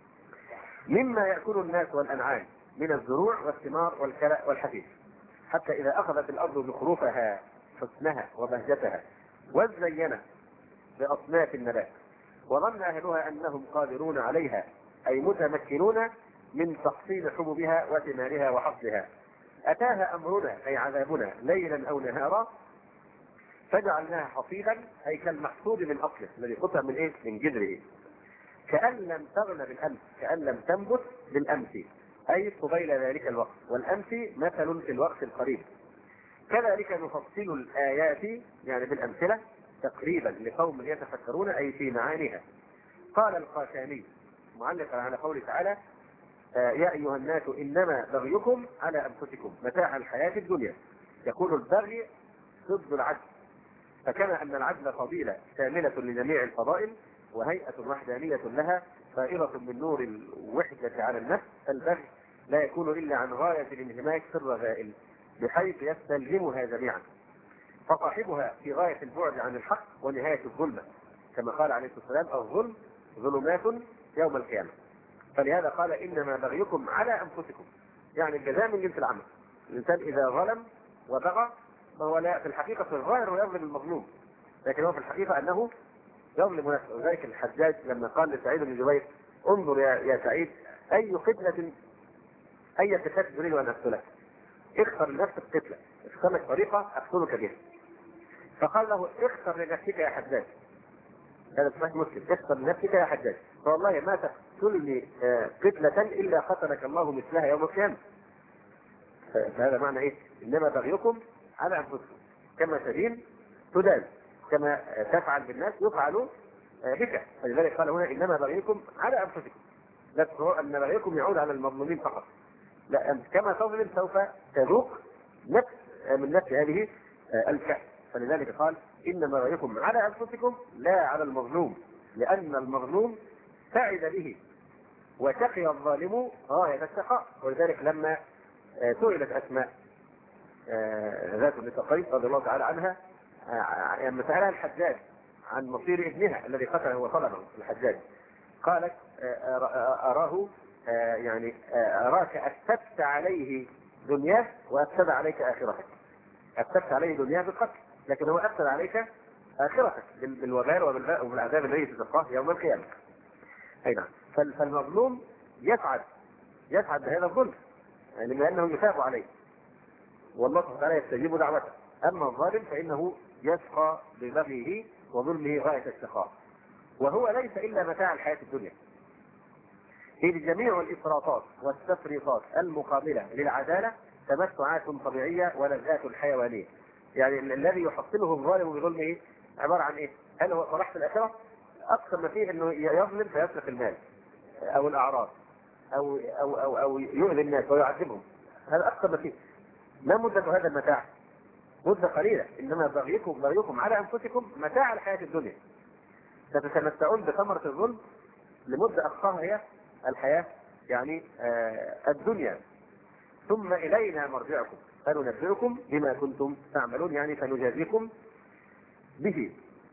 مما يأكل الناس والأنعام من الزروع والثمار والكلأ والحديد حتى إذا أخذت الأرض زخرفها حسنها وبهجتها وزينت بأصناف النبات وظن أهلها أنهم قادرون عليها، أي متمكنون من تحصيل حبوبها وثمارها وحصدها، أتاها أمرنا أي عذابنا ليلا أو نهارا فجعلناها حصيدا، أي كالمحصود من أصله الذي قطع من إيه؟ من جذره، كأن لم تغن بالأمس، كأن لم تنبت بالأمس، أي قبيل ذلك الوقت، والأمس مثل في الوقت القريب. كذلك نفصل الآيات يعني بالأمثلة تقريبا لقوم يتفكرون أي في معانيها. قال القاسمي معلقا على قوله تعالى: آه يا أيها الناس إنما بغيكم على أنفسكم متاع الحياة الدنيا. يقول البغي ضد العدل، فكما أن العدل فضيلة شاملة لجميع الفضائل وهيئة وحدانية لها فائرة من نور الوحدة على النفس، البغي لا يكون إلا عن غاية الانهماك في الرذائل بحيث يستلزمها جميعا، فصاحبها في غاية البعد عن الحق ونهاية الظلمة، كما قال عليه الصلاة والسلام: الظلم ظلمات يوم القيامة. فلهذا قال: إنما بغيكم على أنفسكم، يعني الجزاء من جنس العمل. الإنسان إذا ظلم وبغى فهو لا في الحقيقة في الظاهر يظلم المظلوم، لكن هو في الحقيقة أنه يظلم نفسه. وذلك الحجاج لما قال لسعيد بن جبير: انظر يا, يا سعيد أي قتلة أي قتلة تريد أن أقتلك؟ اختر لنفسك قتلة، اختر لك طريقة أقتلك بها. فقال له: اختر لنفسك يا حجاج، هذا صحيح مسلم، اختر لنفسك يا حجاج، فوالله ما تقتلني قتلة إلا قتلك الله مثلها يوم القيامة. فهذا معنى إيه؟ إنما بغيكم على أنفسكم، كما تدين تدان، كما تفعل بالناس يفعل بك. فلذلك قال هنا: إنما بغيكم على أنفسكم، لا تقولوا أن بغيكم يعود على المظلومين فقط، لا، أنت كما تظلم سوف تذوق نفس من نفس هذه الكأس. فلذلك قال: إنما بغيكم على أنفسكم لا على المظلوم، لأن المظلوم سعد به وشقي الظالم غاية الشقاء. ولذلك لما سئلت أسماء ذات النطاقين رضي الله تعالى عنها لما سألها الحجاج عن مصير ابنها الذي قتله وطلبه الحجاج، قالت: أراه يعني أراك أفسدت عليه دنياه وأفسد عليك آخرتك. أفسدت عليه دنياه بالقتل، لكن هو أفسد عليك آخرتك بالوبال وبالعذاب الذي تتلقاه يوم القيامة. أي نعم. فالمظلوم يسعد يسعد بهذا الظلم، يعني لأنه يثاب عليه والله سبحانه وتعالى يستجيب دعوته. أما الظالم فإنه يشقى ببغيه وظلمه غاية الشقاء، وهو ليس إلا متاع الحياة الدنيا. إذ جميع الإفراطات والتفريطات المقابلة للعدالة تمتعات طبيعية ولذات حيوانية. يعني الذي يحصله الظالم بظلمه عبارة عن إيه؟ هل هو صلاح في الآخرة؟ أقصى ما فيه أنه يظلم فيسرق المال، او الاعراض او او او, أو يؤذي الناس ويعذبهم، هذا اكثر ما فيه. ما مدة هذا المتاع؟ مدة قليلة، انما بغيكم بغيكم على انفسكم متاع الحياة الدنيا، تتمتعون بثمرة الظلم لمدة اقصاها هي الحياة يعني آه الدنيا، ثم الينا مرجعكم فننبئكم بما كنتم تعملون، يعني فنجازيكم به.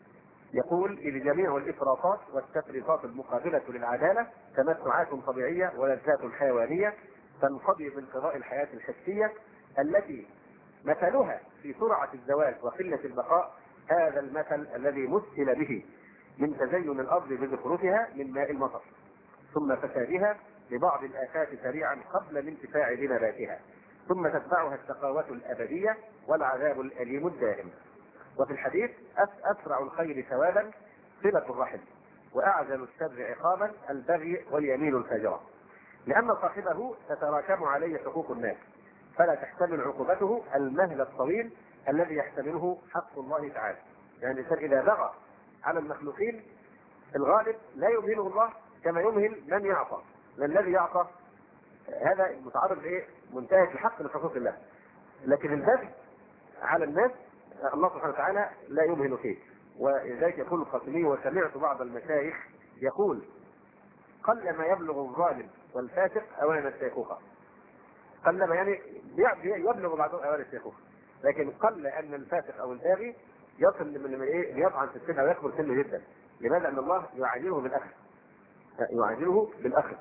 يقول إذ جميع الإفراطات والتفريطات المقابلة للعدالة تمتعات طبيعية ولذات حيوانية تنقضي بانقضاء الحياة الحسية التي مثلها في سرعة الزواج وقلة البقاء هذا المثل الذي مثل به من تزين الأرض بزخرفها من ماء المطر، ثم فسادها لبعض الآفات سريعا قبل الانتفاع بنباتها، ثم تتبعها الشقاوة الأبدية والعذاب الأليم الدائم. وفي الحديث أسرع الخير ثوابا صلة الرحم، وأعجل الشر عقابا البغي واليمين الفاجرة، لأن صاحبه تتراكم عليه حقوق الناس فلا تحتمل عقوبته المهل الطويل الذي يحتمله حق الله تعالى. يعني الإنسان إذا بغى على المخلوقين الغالب لا يمهله الله كما يمهل من يعصى، لأن الذي يعصى هذا متعرض إيه منتهك الحق لحقوق الله، لكن البغي على الناس الله سبحانه وتعالى لا يمهل فيه. ولذلك يقول القاسمي وسمعت بعض المشايخ يقول قل ما يبلغ الظالم والفاسق اوان الشيخوخه، قل ما يعني يبلغ بعضهم اوان الشيخوخه، لكن قل ان الفاسق او الباغي يصل من ايه ليطعن في السن او يكبر سنه جدا. لماذا؟ ان الله يعاجله بالاخذ، يعاجله بالاخذ،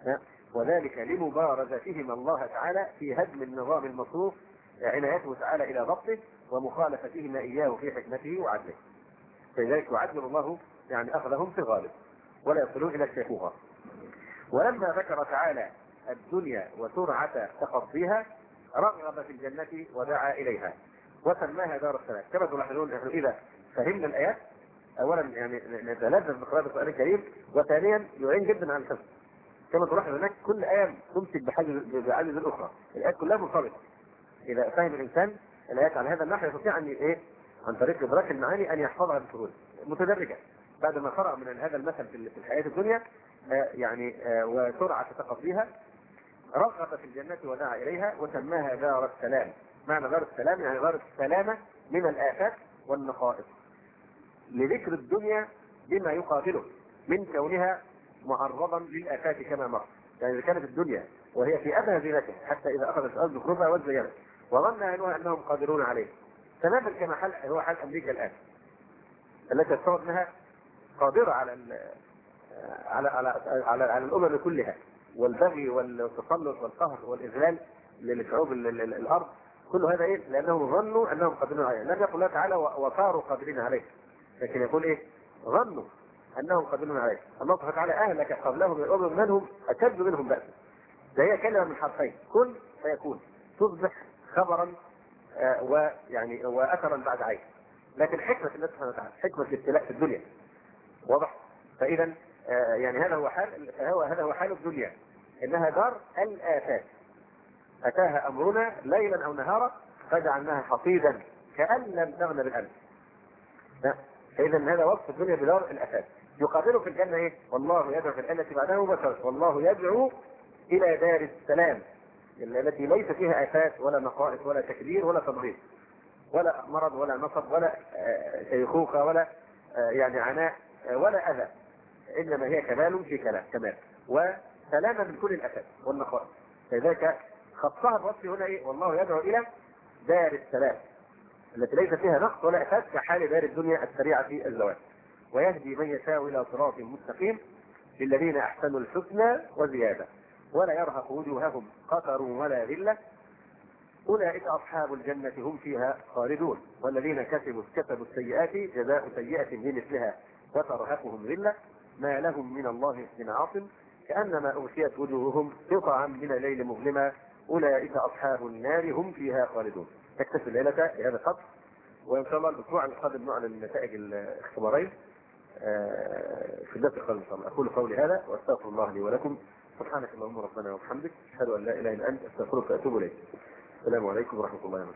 وذلك لمبارزتهم الله تعالى في هدم النظام المصروف، عنايته تعالى الى ضبطه ومخالفتهم اياه في حكمته وعدله. فلذلك يعدل الله يعني اخذهم في الغالب ولا يصلون الى الشيخوخه. ولما ذكر تعالى الدنيا وسرعه تقضيها رغب في الجنه ودعا اليها وسماها دار السلام. كما تلاحظون نحن اذا فهمنا الايات اولا يعني نتلذذ بقراءه القران الكريم، وثانيا يعين جدا على الحفظ. كما تلاحظ هناك كل ايه تمسك بحاجز الاخرى، الايات كلها مرتبطه. اذا فهم الانسان الايات على هذا النحو يستطيع ان ايه عن طريق ادراك المعاني ان يحفظها بسهوله متدرجه بعد ما قرأ من هذا المثل في الحياه الدنيا آه يعني آه وسرعه تقضيها رغب في الجنه ودعا اليها وسماها دار السلام. معنى دار السلام يعني دار السلامه من الافات والنقائص، لذكر الدنيا بما يقابله من كونها معرضا للافات كما مر. يعني اذا كانت الدنيا وهي في ادنى زينتها حتى اذا اخذت الارض زخرفها وزينت وظن اهلها انهم قادرون عليه، تماما كما حال هو حال امريكا الان التي تصور انها قادره على على على على, على الامم كلها، والبغي والتسلط والقهر والاذلال لشعوب الارض، كل هذا ايه؟ لانهم ظنوا انهم قادرون عليه. لم يقل الله تعالى وصاروا قادرين عليه، لكن يقول ايه؟ ظنوا انهم قادرون عليه. الله سبحانه وتعالى اهلك قبلهم من الامم من هم اشد منهم بأسا. ده هي كلمه من حرفين، كن فيكون، تصبح خبرا آه ويعني واثرا بعد عين. لكن حكمه الله سبحانه وتعالى حكمه الابتلاء في الدنيا واضح. فاذا آه يعني هذا هو حال هو هذا هو حال الدنيا، انها دار الافات اتاها امرنا ليلا او نهارا فجعلناها حصيدا كان لم تغن بالامس. فاذا هذا وصف الدنيا بدار الافات. يقابله في الجنه ايه؟ والله يدعو في الجنه بعده مباشره، والله يدعو الى دار السلام التي ليس فيها آفات ولا نقائص ولا تكبير ولا تضريب ولا مرض ولا نصب ولا شيخوخه ولا يعني عناء ولا اذى، انما هي كمال في كلام كمال وسلامه من كل الآفات والنقائص. لذلك خصها الوصف هنا ايه؟ والله يدعو الى دار السلام التي ليس فيها نقص ولا آفات كحال دار الدنيا السريعه في الزواج، ويهدي من يشاء الى صراط مستقيم للذين احسنوا الحسنى وزياده ولا يرهق وجوههم قتر ولا ذله اولئك اصحاب الجنه هم فيها خالدون والذين كسبوا كسبوا السيئات جزاء سيئه بمثلها وترهقهم ذله ما لهم من الله من عاصم كانما اغشيت وجوههم قطعا من الليل مظلما اولئك اصحاب النار هم فيها خالدون. نكتفي الليله بهذا القدر، وان شاء الله الاسبوع القادم نعلن نتائج الاختبارين في الدرس القادم ان شاء الله. اقول قولي هذا واستغفر الله لي ولكم. سبحانك اللهم ربنا وبحمدك اشهد ان لا اله الا انت استغفرك واتوب اليك. السلام عليكم ورحمه الله وبركاته.